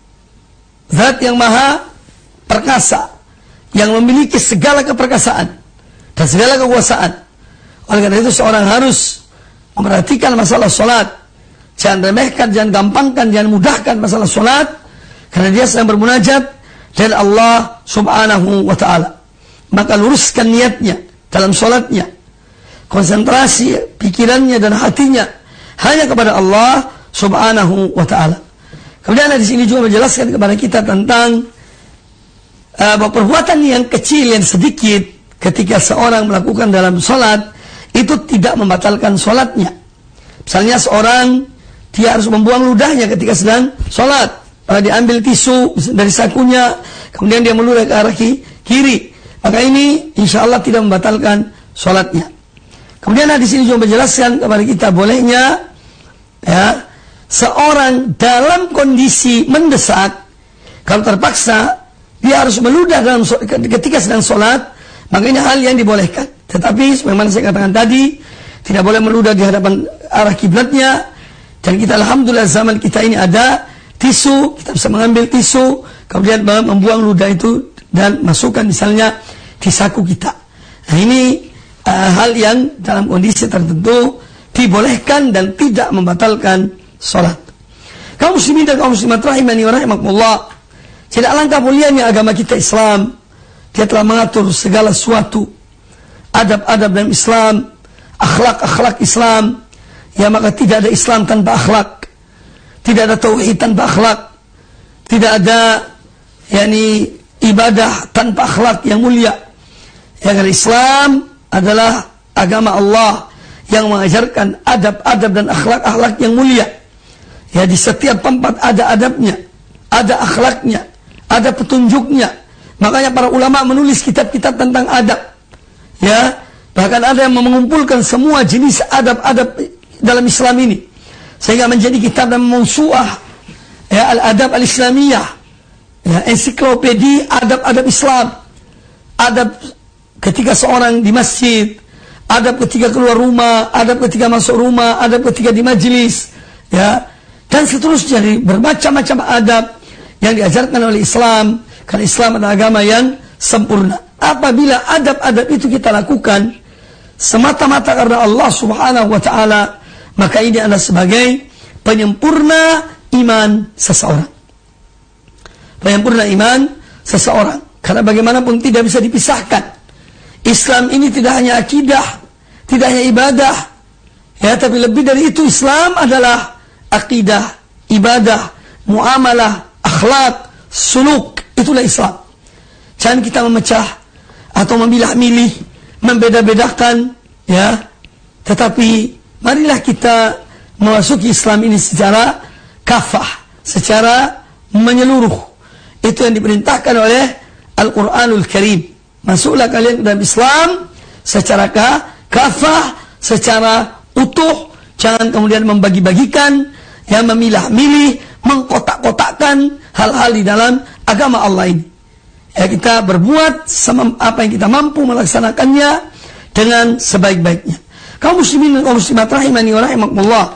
Zat yang maha perkasa, yang memiliki segala keperkasaan dan segala kekuasaan. Oleh karena itu seorang harus memperhatikan masalah salat. Jangan remehkan, jangan gampangkan, jangan mudahkan masalah salat, karena dia sedang bermunajat dengan Allah Subhanahu wa ta'ala. Maka luruskan niatnya dalam salatnya, konsentrasi pikirannya dan hatinya hanya kepada Allah Subhanahu wa ta'ala. Kemudian di sini juga menjelaskan kepada kita tentang uh, bahwa perbuatan yang kecil, yang sedikit ketika seorang melakukan dalam sholat itu tidak membatalkan sholatnya. Misalnya seorang dia harus membuang ludahnya ketika sedang sholat, uh, diambil tisu dari sakunya, kemudian dia meludah ke arah kiri, maka ini insya Allah tidak membatalkan sholatnya. Kemudian hadis ini juga menjelaskan kepada kita bolehnya ya seorang dalam kondisi mendesak, kalau terpaksa dia harus meludah dalam ketika sedang sholat, maka ini hal yang dibolehkan. Tetapi sebagaimana saya katakan tadi, tidak boleh meludah di hadapan arah kiblatnya. Dan kita alhamdulillah zaman kita ini ada tisu, kita bisa mengambil tisu, kemudian membuang ludah itu dan masukkan misalnya di saku kita. Nah ini uh, hal yang dalam kondisi tertentu dibolehkan dan tidak membatalkan sholat. Kaum muslimin dan kaum muslimat rahimani wa rahimakumullah, tidak alangkah mulianya agama kita Islam. Dia telah mengatur segala sesuatu, adab-adab dalam Islam, akhlak-akhlak Islam. Ya maka tidak ada Islam tanpa akhlak, tidak ada tauhid tanpa akhlak, tidak ada yakni ibadah tanpa akhlak yang mulia. Ya karena Islam adalah agama Allah yang mengajarkan adab-adab dan akhlak-akhlak yang mulia. Ya di setiap tempat ada adabnya, ada akhlaknya, ada petunjuknya. Makanya para ulama menulis kitab-kitab tentang adab. Ya, bahkan ada yang mengumpulkan semua jenis adab-adab dalam Islam ini sehingga menjadi kitab dan mausu'ah ya al-adab al-islamiyah, ya ensiklopedi adab-adab Islam, adab ketika seorang di masjid, adab ketika keluar rumah, adab ketika masuk rumah, adab ketika di majelis, ya dan seterusnya, bermacam-macam adab yang diajarkan oleh Islam, karena Islam adalah agama yang sempurna. Apabila adab-adab itu kita lakukan semata-mata karena Allah Subhanahu wa taala, maka ini adalah sebagai penyempurna iman seseorang. Penyempurna iman seseorang. Karena bagaimanapun tidak bisa dipisahkan. Islam ini tidak hanya akidah, tidak hanya ibadah, ya, tapi lebih dari itu Islam adalah akidah, ibadah, muamalah, akhlak, suluk. Itulah Islam. Jangan kita memecah atau memilah-milih, membeda-bedakan, ya. Tetapi marilah kita memasuki Islam ini secara kafah, secara menyeluruh. Itu yang diperintahkan oleh Al-Quranul Karim. Masuklah kalian dalam Islam secara kafah, secara utuh. Jangan kemudian membagi-bagikan, yang memilah-milih, mengkotak-kotakkan hal-hal di dalam agama Allah ini. Ya, kita berbuat apa yang kita mampu melaksanakannya dengan sebaik-baiknya. Kaum muslimin dan kaum muslimat rahimani wa rahimakumullah.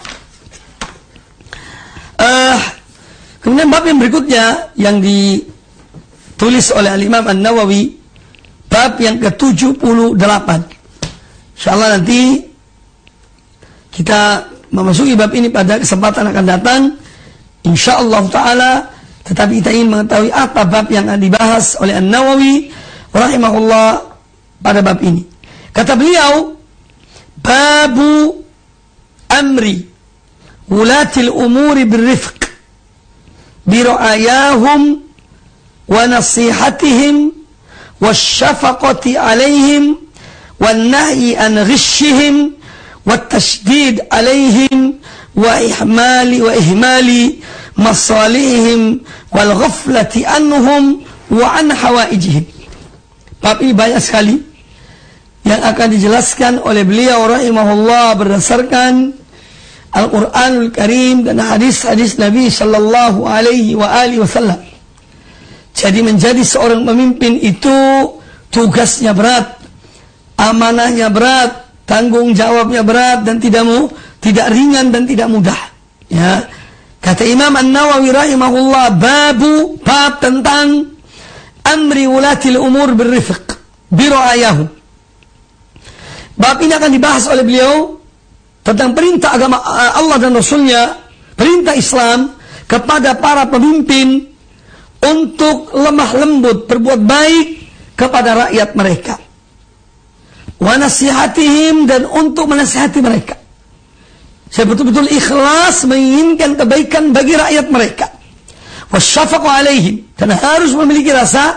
Uh, kemudian bab yang berikutnya yang ditulis oleh Al-Imam An-Nawawi, bab yang ke tujuh puluh delapan. Insyaallah nanti kita memasuki bab ini pada kesempatan akan datang, insyaallah taala. Tetapi kita ingin mengetahui apa bab yang akan dibahas oleh An-Nawawi rahimahullah pada bab ini. Kata beliau, babu amri wulatil umuri birrifq biru'ayahum wa nasihatihim wasyafaqati alaihim wan nahyi an ghishihim wat tashdid alaihim wa ihmali wa ihmali masalihim wal ghaflati anhum wa an hawaijihim. Bab ini banyak sekali yang akan dijelaskan oleh beliau rahimahullah berdasarkan Al-Quranul Karim dan hadis-hadis Nabi sallallahu alaihi wa alihi wasallam. Jadi menjadi seorang pemimpin itu tugasnya berat, amanahnya berat, tanggung jawabnya berat dan tidak mu, tidak ringan dan tidak mudah. Ya. Kata Imam An-Nawawi rahimahullah, babu bab tentang amri wulatil umur birrifq biru'ayahum. Bab ini akan dibahas oleh beliau tentang perintah agama Allah dan Rasulnya, perintah Islam kepada para pemimpin untuk lemah lembut, berbuat baik kepada rakyat mereka. Wa nasihatihim, dan untuk menasihati mereka. Saya betul-betul ikhlas menginginkan kebaikan bagi rakyat mereka. Wasyafaqu alaihim, dan harus memiliki rasa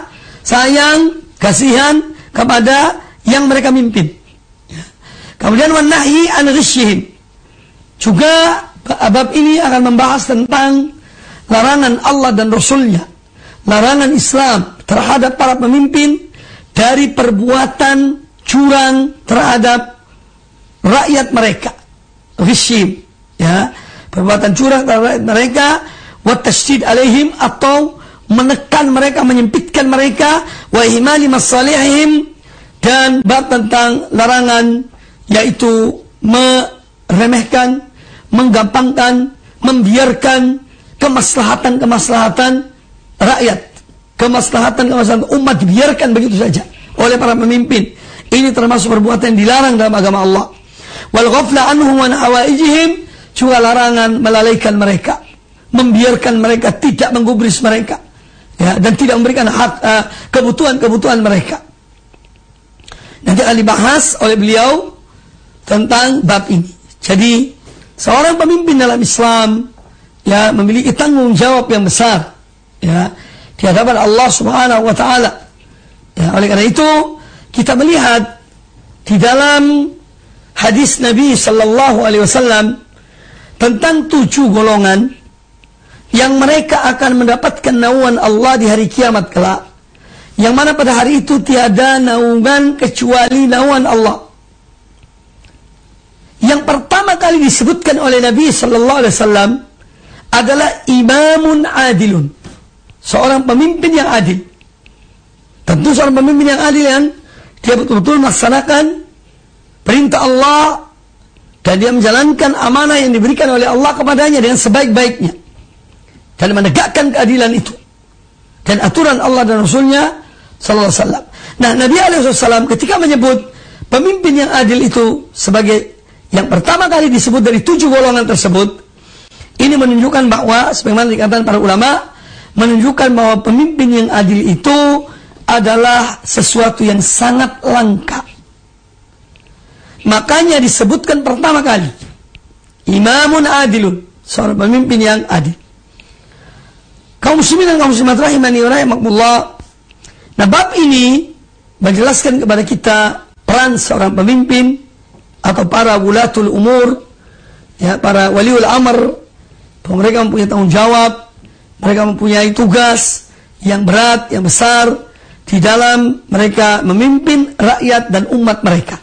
sayang, kasihan kepada yang mereka mimpin. Kemudian wanahyi an ghisyihim. Juga bab ini akan membahas tentang larangan Allah dan Rasulnya, larangan Islam terhadap para pemimpin dari perbuatan curang terhadap rakyat mereka. Ghisyihim, ya, perbuatan curang terhadap rakyat mereka, wa tasydid alaihim, atau menekan mereka, menyempitkan mereka, wa ihmali masalihim, dan bab tentang larangan yaitu meremehkan, menggampangkan, membiarkan kemaslahatan-kemaslahatan rakyat, kemaslahatan-kemaslahatan umat dibiarkan begitu saja oleh para pemimpin. Ini termasuk perbuatan yang dilarang dalam agama Allah. Wal ghafla anhum wa hawaijihim, juga larangan melalaikan mereka, membiarkan mereka, tidak menggubris mereka, ya, dan tidak memberikan hak uh, kebutuhan-kebutuhan mereka. Nanti akan dibahas oleh beliau tentang bab ini. Jadi seorang pemimpin dalam Islam, ya, memiliki tanggung jawab yang besar, ya, di hadapan Allah Subhanahu wa taala. Ya, oleh karena itu kita melihat di dalam hadis Nabi sallallahu alaihi wasallam tentang tujuh golongan yang mereka akan mendapatkan naungan Allah di hari kiamat kelak, yang mana pada hari itu tiada naungan kecuali naungan Allah. Yang pertama kali disebutkan oleh Nabi sallallahu alaihi wasallam adalah imamun adilun, seorang pemimpin yang adil. Tentu seorang pemimpin yang adil yang dia betul-betul melaksanakan perintah Allah dan dia menjalankan amanah yang diberikan oleh Allah kepadanya dengan sebaik-baiknya dan menegakkan keadilan itu dan aturan Allah dan Rasulnya sallallahu alaihi wasallam. Nah, Nabi alaihi wasallam ketika menyebut pemimpin yang adil itu sebagai yang pertama kali disebut dari tujuh golongan tersebut, ini menunjukkan bahwa sebagaimana dikatakan para ulama, menunjukkan bahwa pemimpin yang adil itu adalah sesuatu yang sangat langka. Makanya disebutkan pertama kali imamun adilun, seorang pemimpin yang adil. Kaum muslimin dan kaum muslimat rahimani wa rahimakumullah. Nah, bab ini menjelaskan kepada kita peran seorang pemimpin atau para wulatul umur, ya, para waliul amr. Mereka mempunyai tanggung jawab, mereka mempunyai tugas yang berat, yang besar di dalam mereka memimpin rakyat dan umat mereka.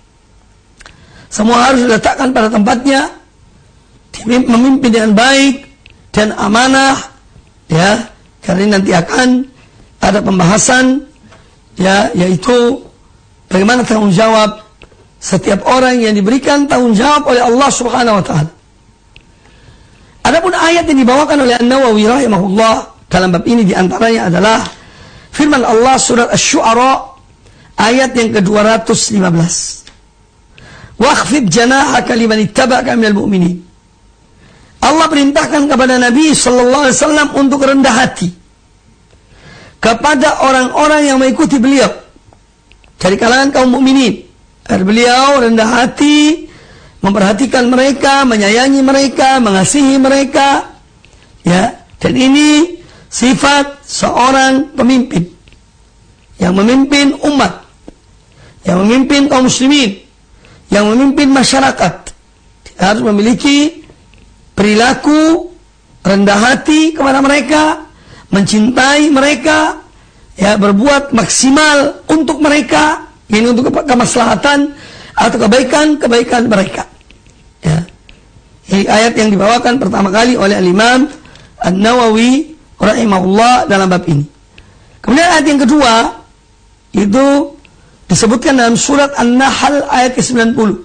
Semua harus diletakkan pada tempatnya, memimpin dengan baik dan amanah, ya, karena nanti akan ada pembahasan, ya, yaitu bagaimana tanggung jawab setiap orang yang diberikan tanggung jawab oleh Allah Subhanahu wa taala. Adapun ayat yang dibawakan oleh An-Nawawi rahimahullah dalam bab ini diantaranya adalah firman Allah surat Asy-Syu'ara ayat yang ke dua ratus lima belas. Wakhfid janahaka liman ittaba'aka minal mu'minin. Allah perintahkan kepada Nabi sallallahu alaihi wasallam untuk rendah hati kepada orang-orang yang mengikuti beliau dari kalangan kaum mukminin. Agar beliau rendah hati, memperhatikan mereka, menyayangi mereka, mengasihi mereka, ya. Dan ini sifat seorang pemimpin yang memimpin umat, yang memimpin kaum muslimin, yang memimpin masyarakat. Dia harus memiliki perilaku rendah hati kepada mereka, mencintai mereka, ya, berbuat maksimal untuk mereka, ini untuk kemaslahatan atau kebaikan-kebaikan mereka. Ya. Ini ayat yang dibawakan pertama kali oleh Al-Imam An-Nawawi rahimahullah dalam bab ini. Kemudian ayat yang kedua itu disebutkan dalam surat An-Nahl ayat ke sembilan puluh.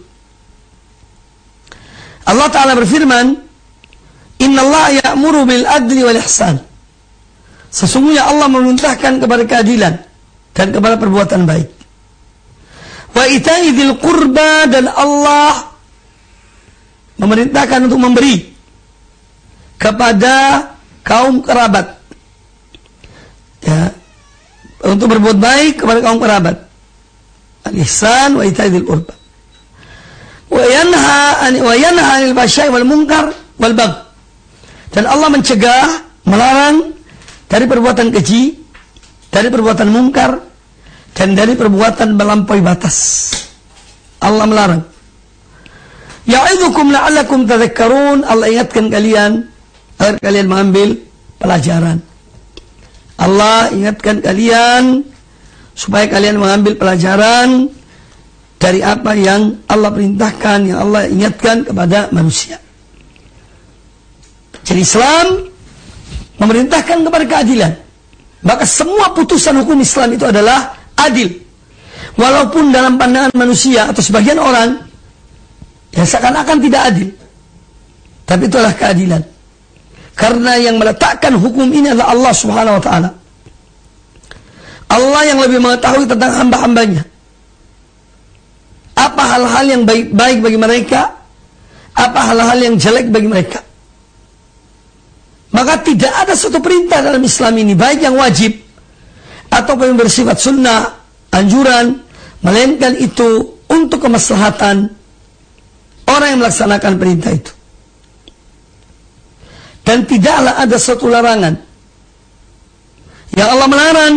Allah Ta'ala berfirman, Innallaha ya'muru bil adli wal ihsan. Sesungguhnya Allah memerintahkan kepada keadilan dan kepada perbuatan baik. Wa ita'i dzil qurba, dan Allah memerintahkan untuk memberi kepada kaum kerabat, ya, untuk berbuat baik kepada kaum kerabat. Al-ihsan wa ita'i dzil qurba. Wa yanha wa yanha 'anil fahsya'i wal munkar wal bagh. Dan Allah mencegah, melarang dari perbuatan keji, dari perbuatan mungkar dan dari perbuatan melampaui batas. Allah melarang. Ya'idzukum la'allakum tadhakkarun. Allah ingatkan kalian agar kalian mengambil pelajaran. Allah ingatkan kalian supaya kalian mengambil pelajaran dari apa yang Allah perintahkan, yang Allah ingatkan kepada manusia. Jadi Islam memerintahkan kepada keadilan. Maka semua putusan hukum Islam itu adalah adil. Walaupun dalam pandangan manusia atau sebagian orang ya seakan-akan tidak adil, tapi itulah keadilan. Karena yang meletakkan hukum ini adalah Allah Subhanahu wa ta'ala. Allah yang lebih mengetahui tentang hamba-hambanya. Apa hal-hal yang baik-baik bagi mereka, apa hal-hal yang jelek bagi mereka. Maka tidak ada suatu perintah dalam Islam ini, baik yang wajib ataupun yang bersifat sunnah, anjuran, melainkan itu untuk kemaslahatan orang yang melaksanakan perintah itu. Dan tidaklah ada suatu larangan yang Allah melarang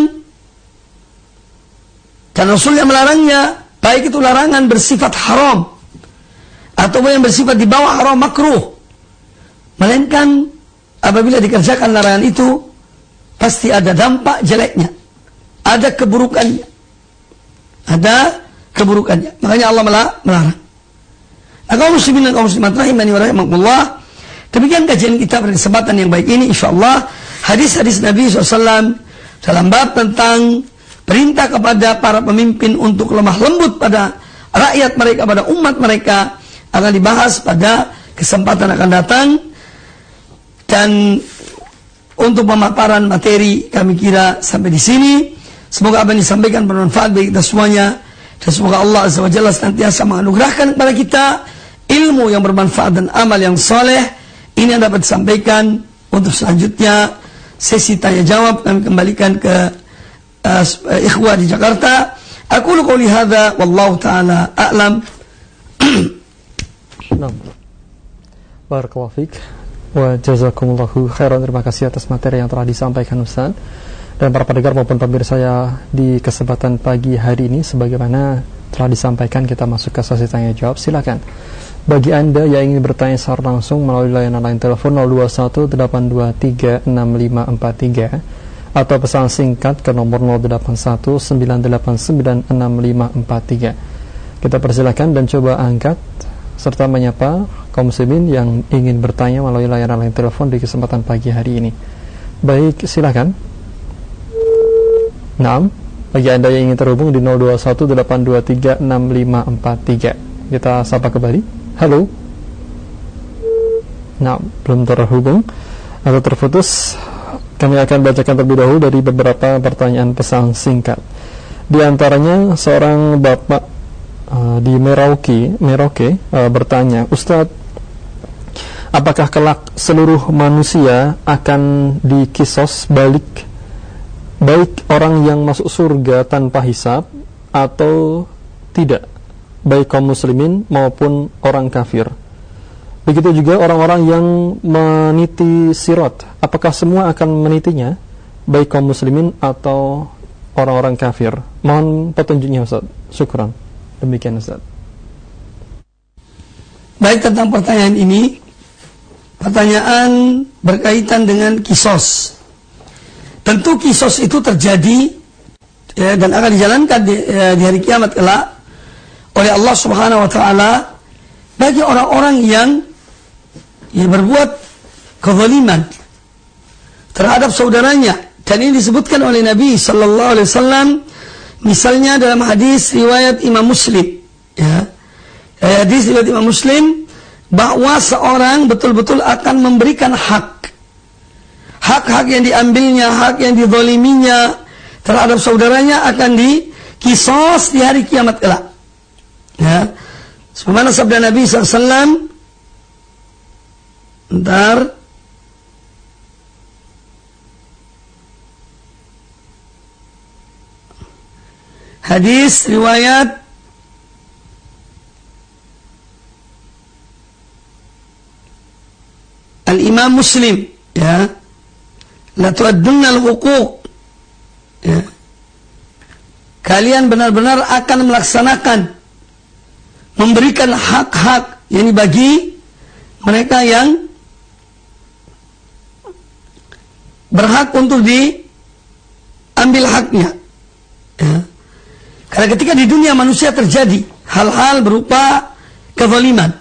dan Rasul yang melarangnya, baik itu larangan bersifat haram ataupun yang bersifat di bawah haram makruh, melainkan apabila dikerjakan larangan itu pasti ada dampak jeleknya, ada keburukannya, ada keburukannya. Makanya Allah melarang. Nah, kaum muslimin dan kaum muslimat rahimani wa rahimakumullah, demikian kajian kita pada kesempatan yang baik ini, insyaallah hadis-hadis Nabi shallallahu alaihi wasallam dalam bab tentang perintah kepada para pemimpin untuk lemah lembut pada rakyat mereka, pada umat mereka, akan dibahas pada kesempatan akan datang. Dan untuk pemaparan materi kami kira sampai di sini. Semoga apa yang disampaikan bermanfaat bagi kita semuanya, dan semoga Allah Azza wa Jalla senantiasa menganugerahkan kepada kita ilmu yang bermanfaat dan amal yang soleh. Ini yang dapat disampaikan. Untuk selanjutnya sesi tanya jawab kami kembalikan ke uh, ikhwah di Jakarta. Aku qouli hadza wallahu taala a'lam. Barakallahu fiik. Wa jazakumullahu khairan. Terima kasih atas materi yang telah disampaikan Ustaz. Dan para pendengar maupun pemirsa saya di kesempatan pagi hari ini, sebagaimana telah disampaikan, kita masuk ke sesi tanya jawab. Silakan bagi Anda yang ingin bertanya secara langsung melalui layanan line telepon nol dua satu delapan dua tiga enam lima empat tiga atau pesan singkat ke nomor nol delapan satu sembilan delapan sembilan enam lima empat tiga. Kita persilakan dan coba angkat serta menyapa kaum muslimin yang ingin bertanya melalui layanan line telepon di kesempatan pagi hari ini. Baik, silakan. Naam, bagi Anda yang ingin terhubung di nol dua satu delapan dua tiga enam lima empat tiga. Kita sapa kembali. Halo. Nah, belum terhubung atau terputus. Kami akan bacakan terlebih dahulu dari beberapa pertanyaan pesan singkat. Di antaranya seorang bapak uh, di Merauke, Merauke uh, bertanya, Ustadz, apakah kelak seluruh manusia akan dikisos balik, baik orang yang masuk surga tanpa hisab atau tidak, baik kaum muslimin maupun orang kafir? Begitu juga orang-orang yang meniti sirat, apakah semua akan menitinya, baik kaum muslimin atau orang-orang kafir? Mohon petunjuknya Ustaz. Syukran. Demikian Ustaz. Baik, tentang pertanyaan ini, pertanyaan berkaitan dengan kisos. Tentu kisos itu terjadi ya, dan akan dijalankan di, ya, di hari kiamat kelak oleh Allah Subhanahu wa taala bagi orang-orang yang yang berbuat kezaliman terhadap saudaranya. Dan ini disebutkan oleh Nabi sallallahu alaihi wasallam, misalnya dalam hadis riwayat Imam Muslim, ya. Hadis riwayat Imam Muslim bahwa seorang betul-betul akan memberikan hak hak-hak yang diambilnya, hak yang dizaliminya terhadap saudaranya akan dikisos di hari kiamat kelak. Ya. Sebagaimana sabda Nabi sallallahu alaihi wasallam, ntar hadis riwayat Al-Imam Muslim, ya, la tu'addunna al-huquq, ya, kalian benar-benar akan melaksanakan, memberikan hak-hak yang bagi mereka yang berhak untuk diambil haknya. Ya. Karena ketika di dunia manusia terjadi hal-hal berupa kezaliman.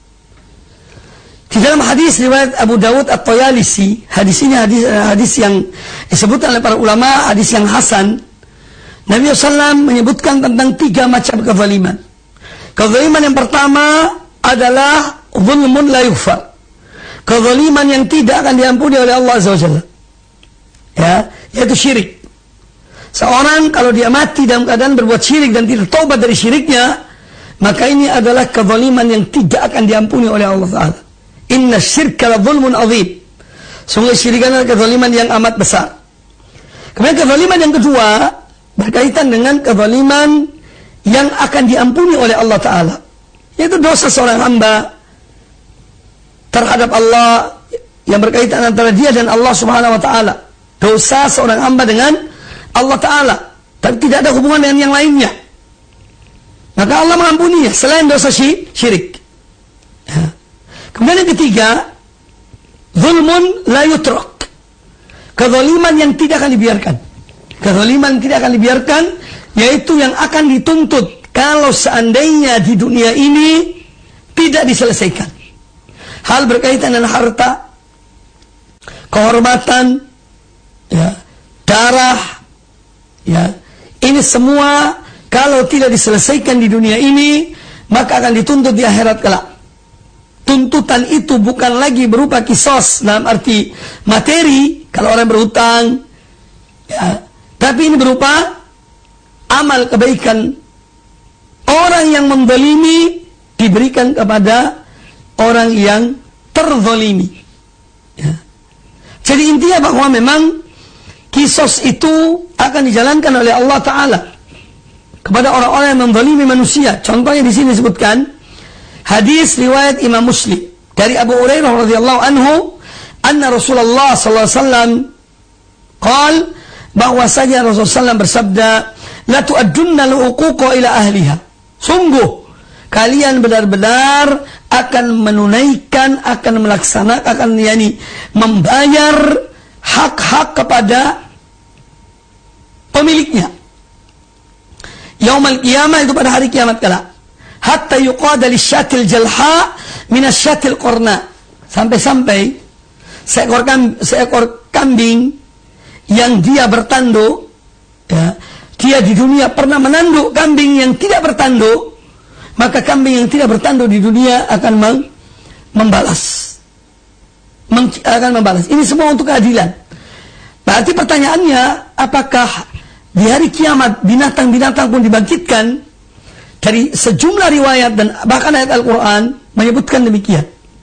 Di dalam hadis riwayat Abu Dawud At-Tayalisi, hadis ini hadis, hadis yang disebutkan oleh para ulama, hadis yang hasan. Nabi shallallahu alaihi wasallam menyebutkan tentang tiga macam kezaliman. Kezaliman yang pertama adalah zulmun la yughfar. Kezaliman yang tidak akan diampuni oleh Allah Azza wa Jalla. Ya, yaitu syirik. Seorang kalau dia mati dalam keadaan berbuat syirik dan tidak taubat dari syiriknya, maka ini adalah kezaliman yang tidak akan diampuni oleh Allah Ta'ala. Inna syirka la zulmun azim. Sungguh syirik adalah kezaliman yang amat besar. Kemudian kezaliman yang kedua berkaitan dengan kezaliman yang akan diampuni oleh Allah Ta'ala, yaitu dosa seorang hamba terhadap Allah yang berkaitan antara dia dan Allah Subhanahu Wa Ta'ala. Dosa seorang hamba dengan Allah Ta'ala, tapi tidak ada hubungan dengan yang lainnya, maka Allah mengampuninya selain dosa syirik. Ya. Kemudian yang ketiga, zulmun la yutrak. Kezaliman yang tidak akan dibiarkan. Kezaliman yang tidak akan dibiarkan, yaitu yang akan dituntut kalau seandainya di dunia ini tidak diselesaikan. Hal berkaitan dengan harta, kehormatan, ya, darah, ya, ini semua kalau tidak diselesaikan di dunia ini, maka akan dituntut di akhirat kelak. Tuntutan itu bukan lagi berupa kisos dalam arti materi, kalau orang berhutang, ya, tapi ini berupa amal kebaikan. Orang yang menzalimi diberikan kepada orang yang terzalimi. Ya. Jadi intinya bahwa memang kisos itu akan dijalankan oleh Allah Ta'ala kepada orang-orang yang menzalimi manusia. Contohnya di sini disebutkan hadis riwayat Imam Muslim dari Abu Hurairah radhiyallahu anhu, anna Rasulullah sallallahu alaihi wasallam qaal, bahwasanya Rasulullah sallallahu alaihi wasallam bersabda, la tu'addunna al-uquqa ila ahliha. Sungguh kalian benar-benar akan menunaikan, akan melaksanakan, akan yakni membayar hak-hak kepada pemiliknya. Yaumul qiyamah, itu pada hari kiamat kala. Hatta yuqada lisyatil jalha minasyatil qarna. Sampai-sampai seekor kambing, seekor kambing yang dia bertanduk, ya, dia di dunia pernah menanduk kambing yang tidak bertanduk, maka kambing yang tidak bertanduk di dunia akan meng, membalas. Meng, akan membalas. Ini semua untuk keadilan. Berarti pertanyaannya, apakah di hari kiamat binatang-binatang pun dibangkitkan? Dari sejumlah riwayat dan bahkan ayat Al-Quran menyebutkan demikian.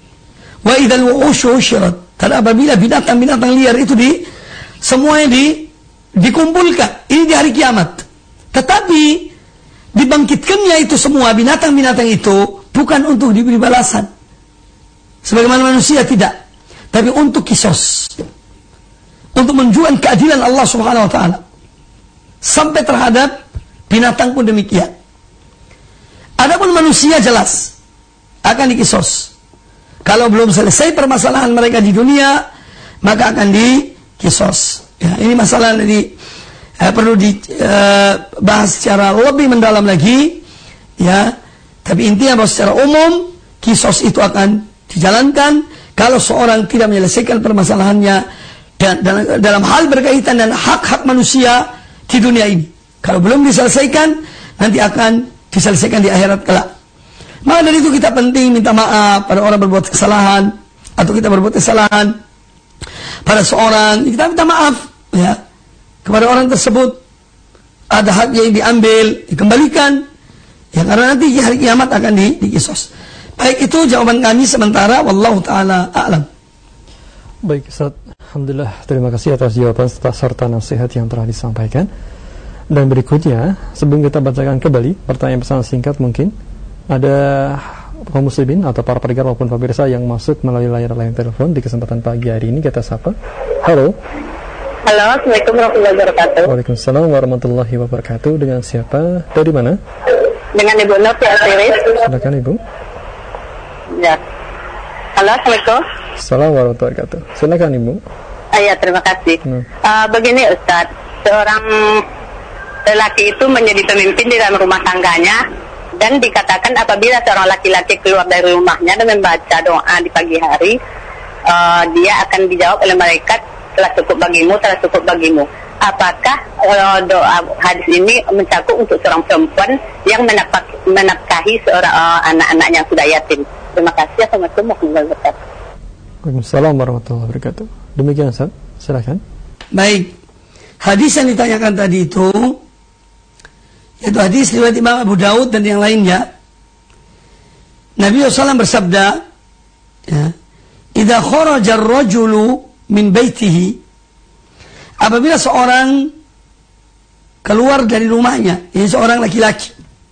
Wa idzal wuhushu husyirat. Dan apabila binatang-binatang liar itu di semuanya di dikumpulkan, ini di hari kiamat. Tetapi dibangkitkannya itu semua binatang-binatang itu bukan untuk diberi balasan sebagaimana manusia, tidak, tapi untuk kisos, untuk menunjukkan keadilan Allah Subhanahu Wa Ta'ala. Sampai terhadap binatang pun demikian. Adapun manusia jelas akan dikisos. Kalau belum selesai permasalahan mereka di dunia, maka akan dikisos. Ya, ini masalah jadi eh, perlu dibahas eh, secara lebih mendalam lagi. Ya, tapi intinya bahwa secara umum kisos itu akan dijalankan kalau seorang tidak menyelesaikan permasalahannya dan, dan, dalam hal berkaitan dengan hak-hak manusia di dunia ini. Kalau belum diselesaikan, nanti akan diselesaikan di akhirat kelak. Maka dari itu kita penting minta maaf pada orang berbuat kesalahan, atau kita berbuat kesalahan pada seorang, kita minta maaf ya kepada orang tersebut. Ada haknya yang diambil, dikembalikan, ya, karena nanti di hari kiamat akan di, dikisos. Baik, itu jawaban kami sementara. Wallahu ta'ala a'lam. Baik Ustaz, alhamdulillah, terima kasih atas jawaban serta nasihat yang telah disampaikan. Dan berikutnya, sebelum kita bacakan kembali pertanyaan pesan singkat, mungkin ada kaum muslimin atau para pendengar maupun pemirsa yang masuk melalui layar layar telepon di kesempatan pagi hari ini. Kita sapa. Halo. Halo, Assalamualaikum warahmatullahi wabarakatuh. Waalaikumsalam warahmatullahi wabarakatuh. Dengan siapa? Dari mana? Dengan Ibu Nur di Asiris. Silakan Ibu. Ya. Halo, Assalamualaikum. Assalamualaikum warahmatullahi wabarakatuh. Silakan Ibu. Ah, ya, terima kasih. Hmm. Uh, begini Ustaz, seorang lelaki itu menjadi pemimpin di dalam rumah tangganya, dan dikatakan apabila seorang laki-laki keluar dari rumahnya dan membaca doa di pagi hari, uh, dia akan dijawab oleh malaikat, telah cukup bagimu, telah cukup bagimu. Apakah uh, doa hadis ini mencakup untuk seorang perempuan yang menafkah, menafkahi seorang uh, anak-anak yang sudah yatim? Terima kasih. Assalamualaikum warahmatullahi wabarakatuh. Waalaikumsalam warahmatullahi wabarakatuh. Demikian Ustaz, silakan. Baik, hadis yang ditanyakan tadi itu, yaitu hadis riwayat Imam Abu Daud dan yang lainnya. Nabi shallallahu alaihi wasallam bersabda, ya, "Idza kharaja ar-rajulu min baitihi," apabila seorang keluar dari rumahnya, ini seorang laki-laki,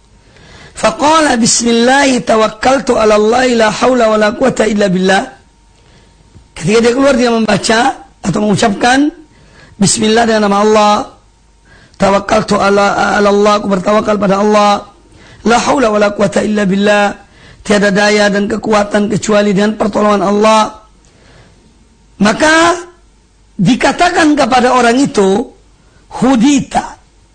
faqala bismillah tawakkaltu ala Allah la haula wala quwata illa billah. Ketika dia keluar, dia membaca atau mengucapkan bismillah dengan nama Allah, tawakkaltu ala, ala Allah, aku bertawakal pada Allah, la haula wala quwata illa billah, tiada daya dan kekuatan kecuali dengan pertolongan Allah. Maka dikatakan kepada orang itu, hudita,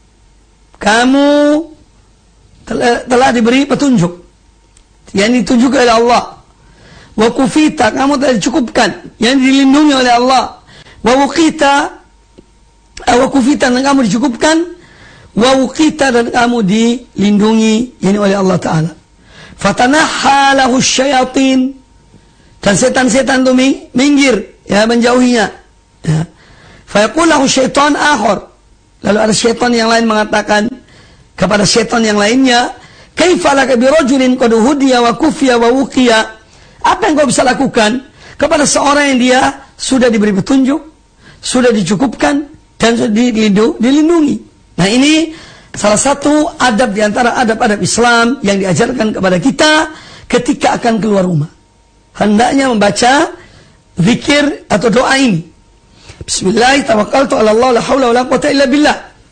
kamu telah, telah diberi petunjuk, yang ditunjukkan oleh Allah. Wa kufita, kamu telah dicukupkan, yang dilindungi oleh Allah. Wa wukita, wa kufita, dan kamu dicukupkan. Wa wukita, dan kamu dilindungi, yani oleh Allah Ta'ala. Fatanaha lahu syayatin, dan setan-setan itu minggir, ya, menjauhinya. Ya. Fayaqul lahu syaitan akhar, lalu ada syaitan yang lain mengatakan kepada syaitan yang lainnya, kaifa laka bi rajulin qad hudiya wa kufiya wa wuqiya, apa yang kau bisa lakukan kepada seorang yang dia sudah diberi petunjuk, sudah dicukupkan, dan sudah dilindungi. Nah, ini salah satu adab di antara adab-adab Islam yang diajarkan kepada kita ketika akan keluar rumah. Hendaknya membaca zikir atau doa ini. Bismillah tawakkaltu ala Allah la haula wala quwata illa billah.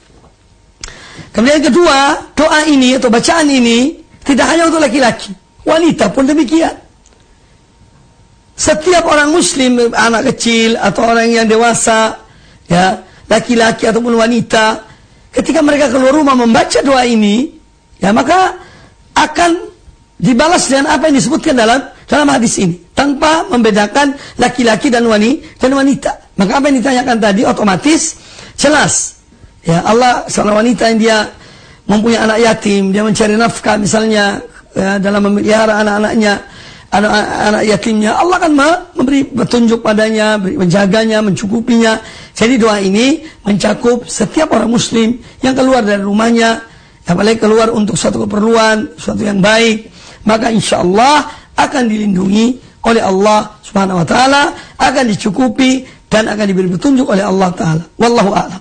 Kemudian yang kedua, doa ini atau bacaan ini tidak hanya untuk laki-laki, wanita pun demikian. Setiap orang muslim, anak kecil atau orang yang dewasa, ya, laki-laki ataupun wanita, ketika mereka keluar rumah membaca doa ini, ya, maka akan dibalas dengan apa yang disebutkan dalam dalam hadis ini, tanpa membedakan laki-laki dan wanita dan wanita. Maka apa yang ditanyakan tadi otomatis jelas. Ya, Allah, seorang wanita yang dia mempunyai anak yatim, dia mencari nafkah misalnya, ya, dalam memelihara anak-anaknya, anak-anak yatimnya, Allah akan memberi petunjuk padanya, menjaganya, mencukupinya. Jadi doa ini mencakup setiap orang muslim yang keluar dari rumahnya, apalagi keluar untuk suatu keperluan, suatu yang baik, maka insya Allah akan dilindungi oleh Allah Subhanahu wa taala, akan dicukupi dan akan diberi petunjuk oleh Allah taala. Wallahu a'lam.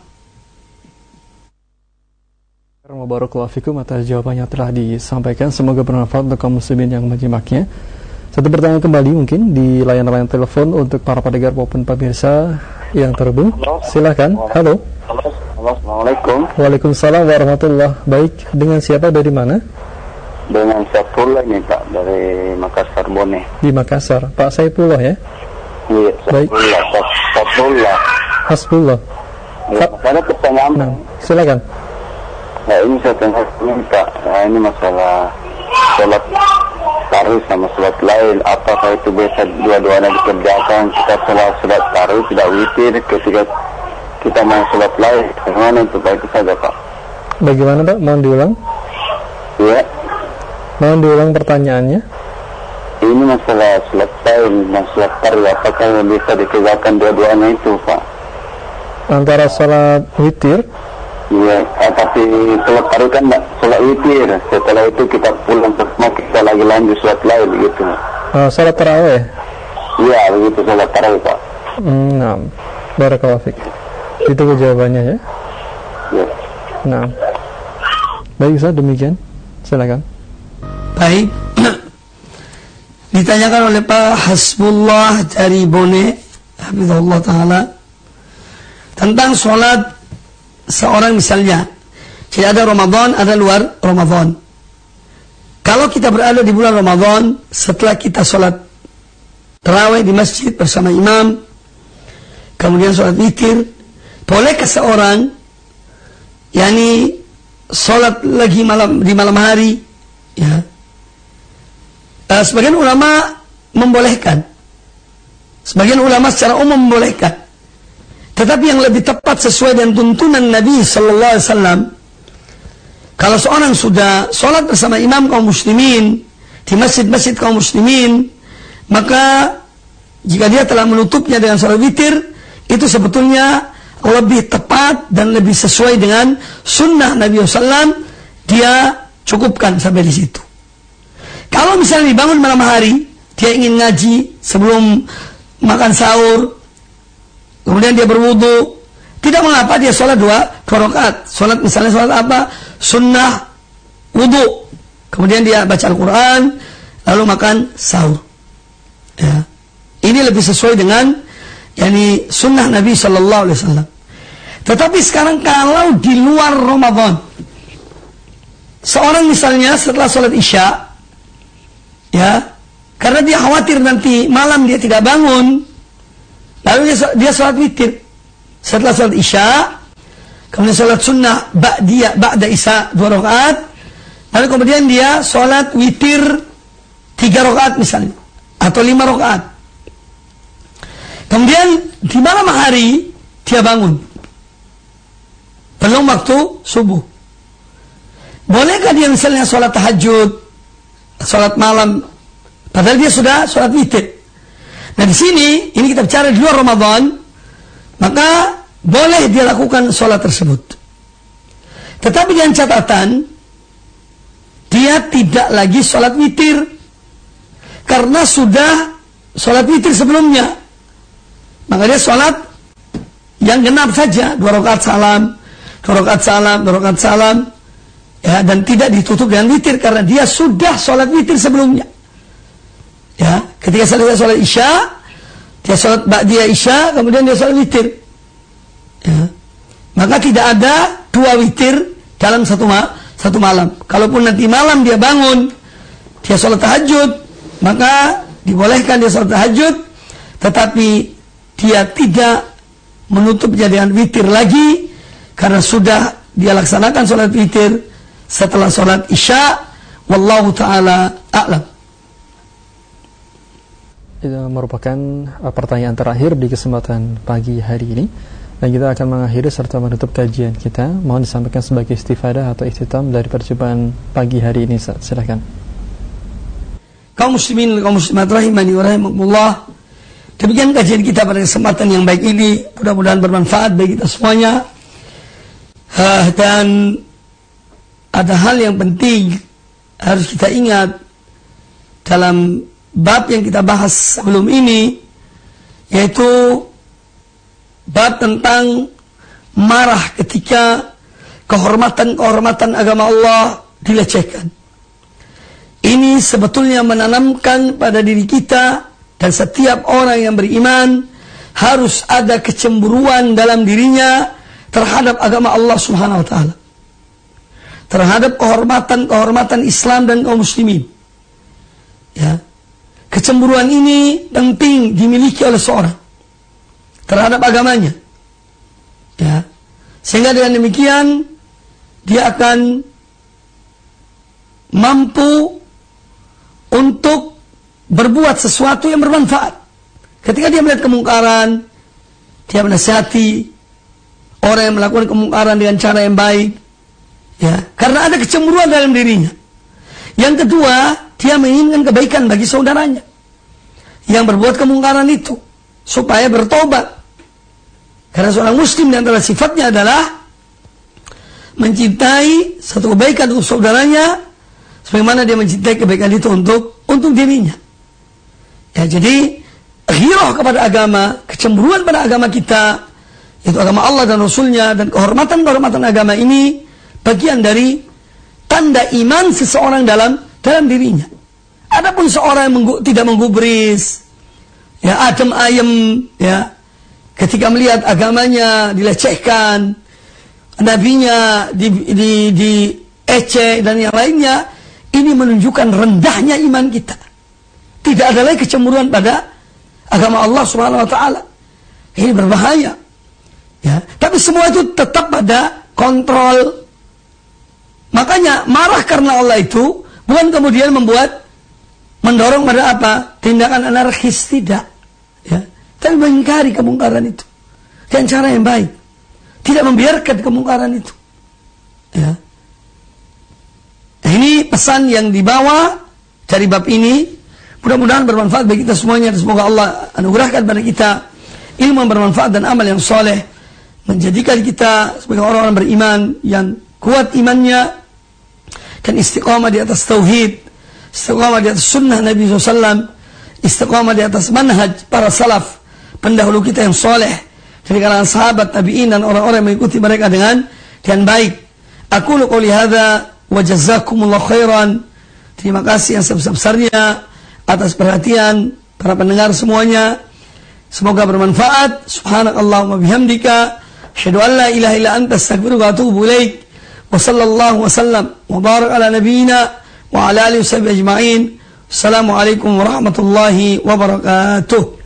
Barakallahu fikum atas jawaban yang telah disampaikan, semoga bermanfaat untuk kaum muslimin yang menyimaknya. Satu pertanyaan kembali mungkin di layanan-layanan telepon untuk para pendengar maupun pemirsa yang terhubung. Silakan. Halo. Halo. Assalamualaikum. Waalaikumsalam warahmatullahi. Baik, dengan siapa, dari mana? Dengan Saifullah ini Pak, dari Makassar, Bone. Di Makassar, Pak Saifullah ya? Iya, baik. Saifullah. Hasbullah. Ya, ada pertanyaan. Nah, silakan. Nah, ini saya tanya Pak, nah, ini masalah sholat tarawih sama sholat lain, apakah itu biasa dua-duanya dikerjakan? Kita sholat sholat tarawih tidak witir, ketika kita mau sholat lain, bagaimana itu Pak? Itu saja Pak. Bagaimana Pak? Mohon diulang. Iya. Mohon diulang pertanyaannya. Ini masalah sholat lain dan sholat tarawih, apakah yang bisa dikerjakan dua-duanya itu Pak? Antara sholat witir? Iya, eh, tapi sholat tarawih kan enggak sholat witir. Setelah itu kita pulang ke rumah, kita lagi lanjut sholat lain gitu. Uh, sholat tarawih? Iya, begitu sholat tarawih Pak. Hmm, nah, barakallahu fiik. Itu jawabannya ya. Iya. Nah, baik Ustaz, demikian. Silakan. Baik. Ditanyakan oleh Pak Hasbullah dari Bone, hafizahullah taala. tentang sholat seorang misalnya. Jadi ada Ramadan, ada luar Ramadan. Kalau kita berada di bulan Ramadan, setelah kita sholat tarawih di masjid bersama imam, kemudian sholat witir, bolehkah seorang, yakni sholat lagi malam di malam hari? Ya. Uh, sebagian ulama membolehkan, sebagian ulama secara umum membolehkan. Tetapi yang lebih tepat sesuai dengan tuntunan Nabi Sallallahu Alaihi Wasallam, kalau seorang sudah sholat bersama imam kaum muslimin di masjid-masjid kaum muslimin, maka jika dia telah menutupnya dengan sholat witir, itu sebetulnya lebih tepat dan lebih sesuai dengan sunnah Nabi Sallallahu Alaihi Wasallam. Dia cukupkan sampai di situ. Kalau misalnya dibangun malam hari, dia ingin ngaji sebelum makan sahur, kemudian dia berwudu, tidak mengapa dia sholat dua, dua rakaat. Sholat misalnya sholat apa? Sunnah wudu. Kemudian dia baca Al-Quran, lalu makan sahur. Ya. Ini lebih sesuai dengan yakni sunnah Nabi Sallallahu Alaihi Wasallam. Tetapi sekarang kalau di luar Ramadan, seorang misalnya setelah sholat isya, ya, karena dia khawatir nanti malam dia tidak bangun, lalu dia, dia sholat witir. Setelah sholat isya, kemudian sholat sunnah ba'diyah, ba'da isya dua rakaat, lalu kemudian dia sholat witir tiga rakaat misalnya, atau lima rakaat. Kemudian di malam hari dia bangun, belum waktu subuh. Bolehkah dia misalnya sholat tahajud, sholat malam, padahal dia sudah sholat witir? Nah di sini, ini kita bicara di luar Ramadan, maka boleh dia lakukan sholat tersebut. Tetapi dengan catatan, dia tidak lagi sholat witir, karena sudah sholat witir sebelumnya. Maka dia sholat yang genap saja, dua rakaat salam, dua rakaat salam, dua rakaat salam, ya, dan tidak ditutup dengan witir karena dia sudah sholat witir sebelumnya. Ya, ketika selesai sholat isya, dia sholat ba'diyah isya, kemudian dia sholat witir. Ya. Maka tidak ada dua witir dalam satu ma satu malam. Kalaupun nanti malam dia bangun, dia sholat tahajud, maka dibolehkan dia sholat tahajud, tetapi dia tidak menutupnya dengan witir lagi, karena sudah dia laksanakan sholat witir setelah sholat isya. Wallahu ta'ala a'lam. Itu merupakan pertanyaan terakhir di kesempatan pagi hari ini, dan kita akan mengakhiri serta menutup kajian kita. Mohon disampaikan sebagai istifadah atau ikhtitam dari perjumpaan pagi hari ini. Silakan. Kaum muslimin, kaum muslimat rahimani wa rahimakumullah, demikian kajian kita pada kesempatan yang baik ini, mudah-mudahan bermanfaat bagi kita semuanya. Uh, dan ada hal yang penting harus kita ingat dalam bab yang kita bahas sebelum ini, yaitu bab tentang marah ketika kehormatan-kehormatan agama Allah dilecehkan. Ini sebetulnya menanamkan pada diri kita dan setiap orang yang beriman harus ada kecemburuan dalam dirinya terhadap agama Allah Subhanahu wa taala, terhadap kehormatan-kehormatan Islam dan kaum muslimin. Ya. Kecemburuan ini penting dimiliki oleh seorang terhadap agamanya. Ya. Sehingga dengan demikian dia akan mampu untuk berbuat sesuatu yang bermanfaat. Ketika dia melihat kemungkaran, dia menasihati orang yang melakukan kemungkaran dengan cara yang baik, ya, karena ada kecemburuan dalam dirinya. Yang kedua, dia menginginkan kebaikan bagi saudaranya yang berbuat kemungkaran itu, supaya bertobat. Karena seorang muslim di antara sifatnya adalah mencintai satu kebaikan untuk saudaranya sebagaimana dia mencintai kebaikan itu untuk untuk dirinya. Ya, jadi ghirah kepada agama, kecemburuan pada agama kita, itu agama Allah dan Rasulnya, dan kehormatan-kehormatan agama ini bagian dari tanda iman seseorang dalam dalam dirinya. Adapun seorang yang menggu, tidak menggubris, ya, adem ayem, ya, ketika melihat agamanya dilecehkan, nabinya di, di, di ecek dan yang lainnya, ini menunjukkan rendahnya iman kita. Tidak ada lagi kecemburuan pada agama Allah Subhanahu wa taala. Ini berbahaya. Ya, tapi semua itu tetap pada kontrol. Makanya marah karena Allah itu bukan kemudian membuat mendorong pada apa? Tindakan anarkis, tidak. Ya, tapi mengingkari kemungkaran itu dengan cara yang baik. Tidak membiarkan kemungkaran itu. Ya. Nah, ini pesan yang dibawa dari bab ini. Mudah-mudahan bermanfaat bagi kita semuanya. Semoga Allah anugerahkan pada kita ilmu yang bermanfaat dan amal yang soleh, menjadikan kita sebagai orang-orang beriman yang kuat imannya dan istiqamah di atas tauhid, istiqamah di atas sunnah Nabi shallallahu alaihi wasallam, istiqamah di atas manhaj para salaf pendahulu kita yang soleh dari kalangan sahabat, tabi'in dan orang-orang yang mengikuti mereka dengan dengan baik. Aku qouli hadza wa jazakumullahu khairan. Terima kasih yang sebesar-besarnya atas perhatian para pendengar semuanya. Semoga bermanfaat. Subhanakallahumma bihamdika asyhadu an la ilaha illa anta astaghfiruka wa atubu ilaik. Wa sallallahu wa sallam wa barak ala nabiyyina wa ala alihi wa sahbihi ajma'in. Assalamualaikum warahmatullahi wabarakatuh.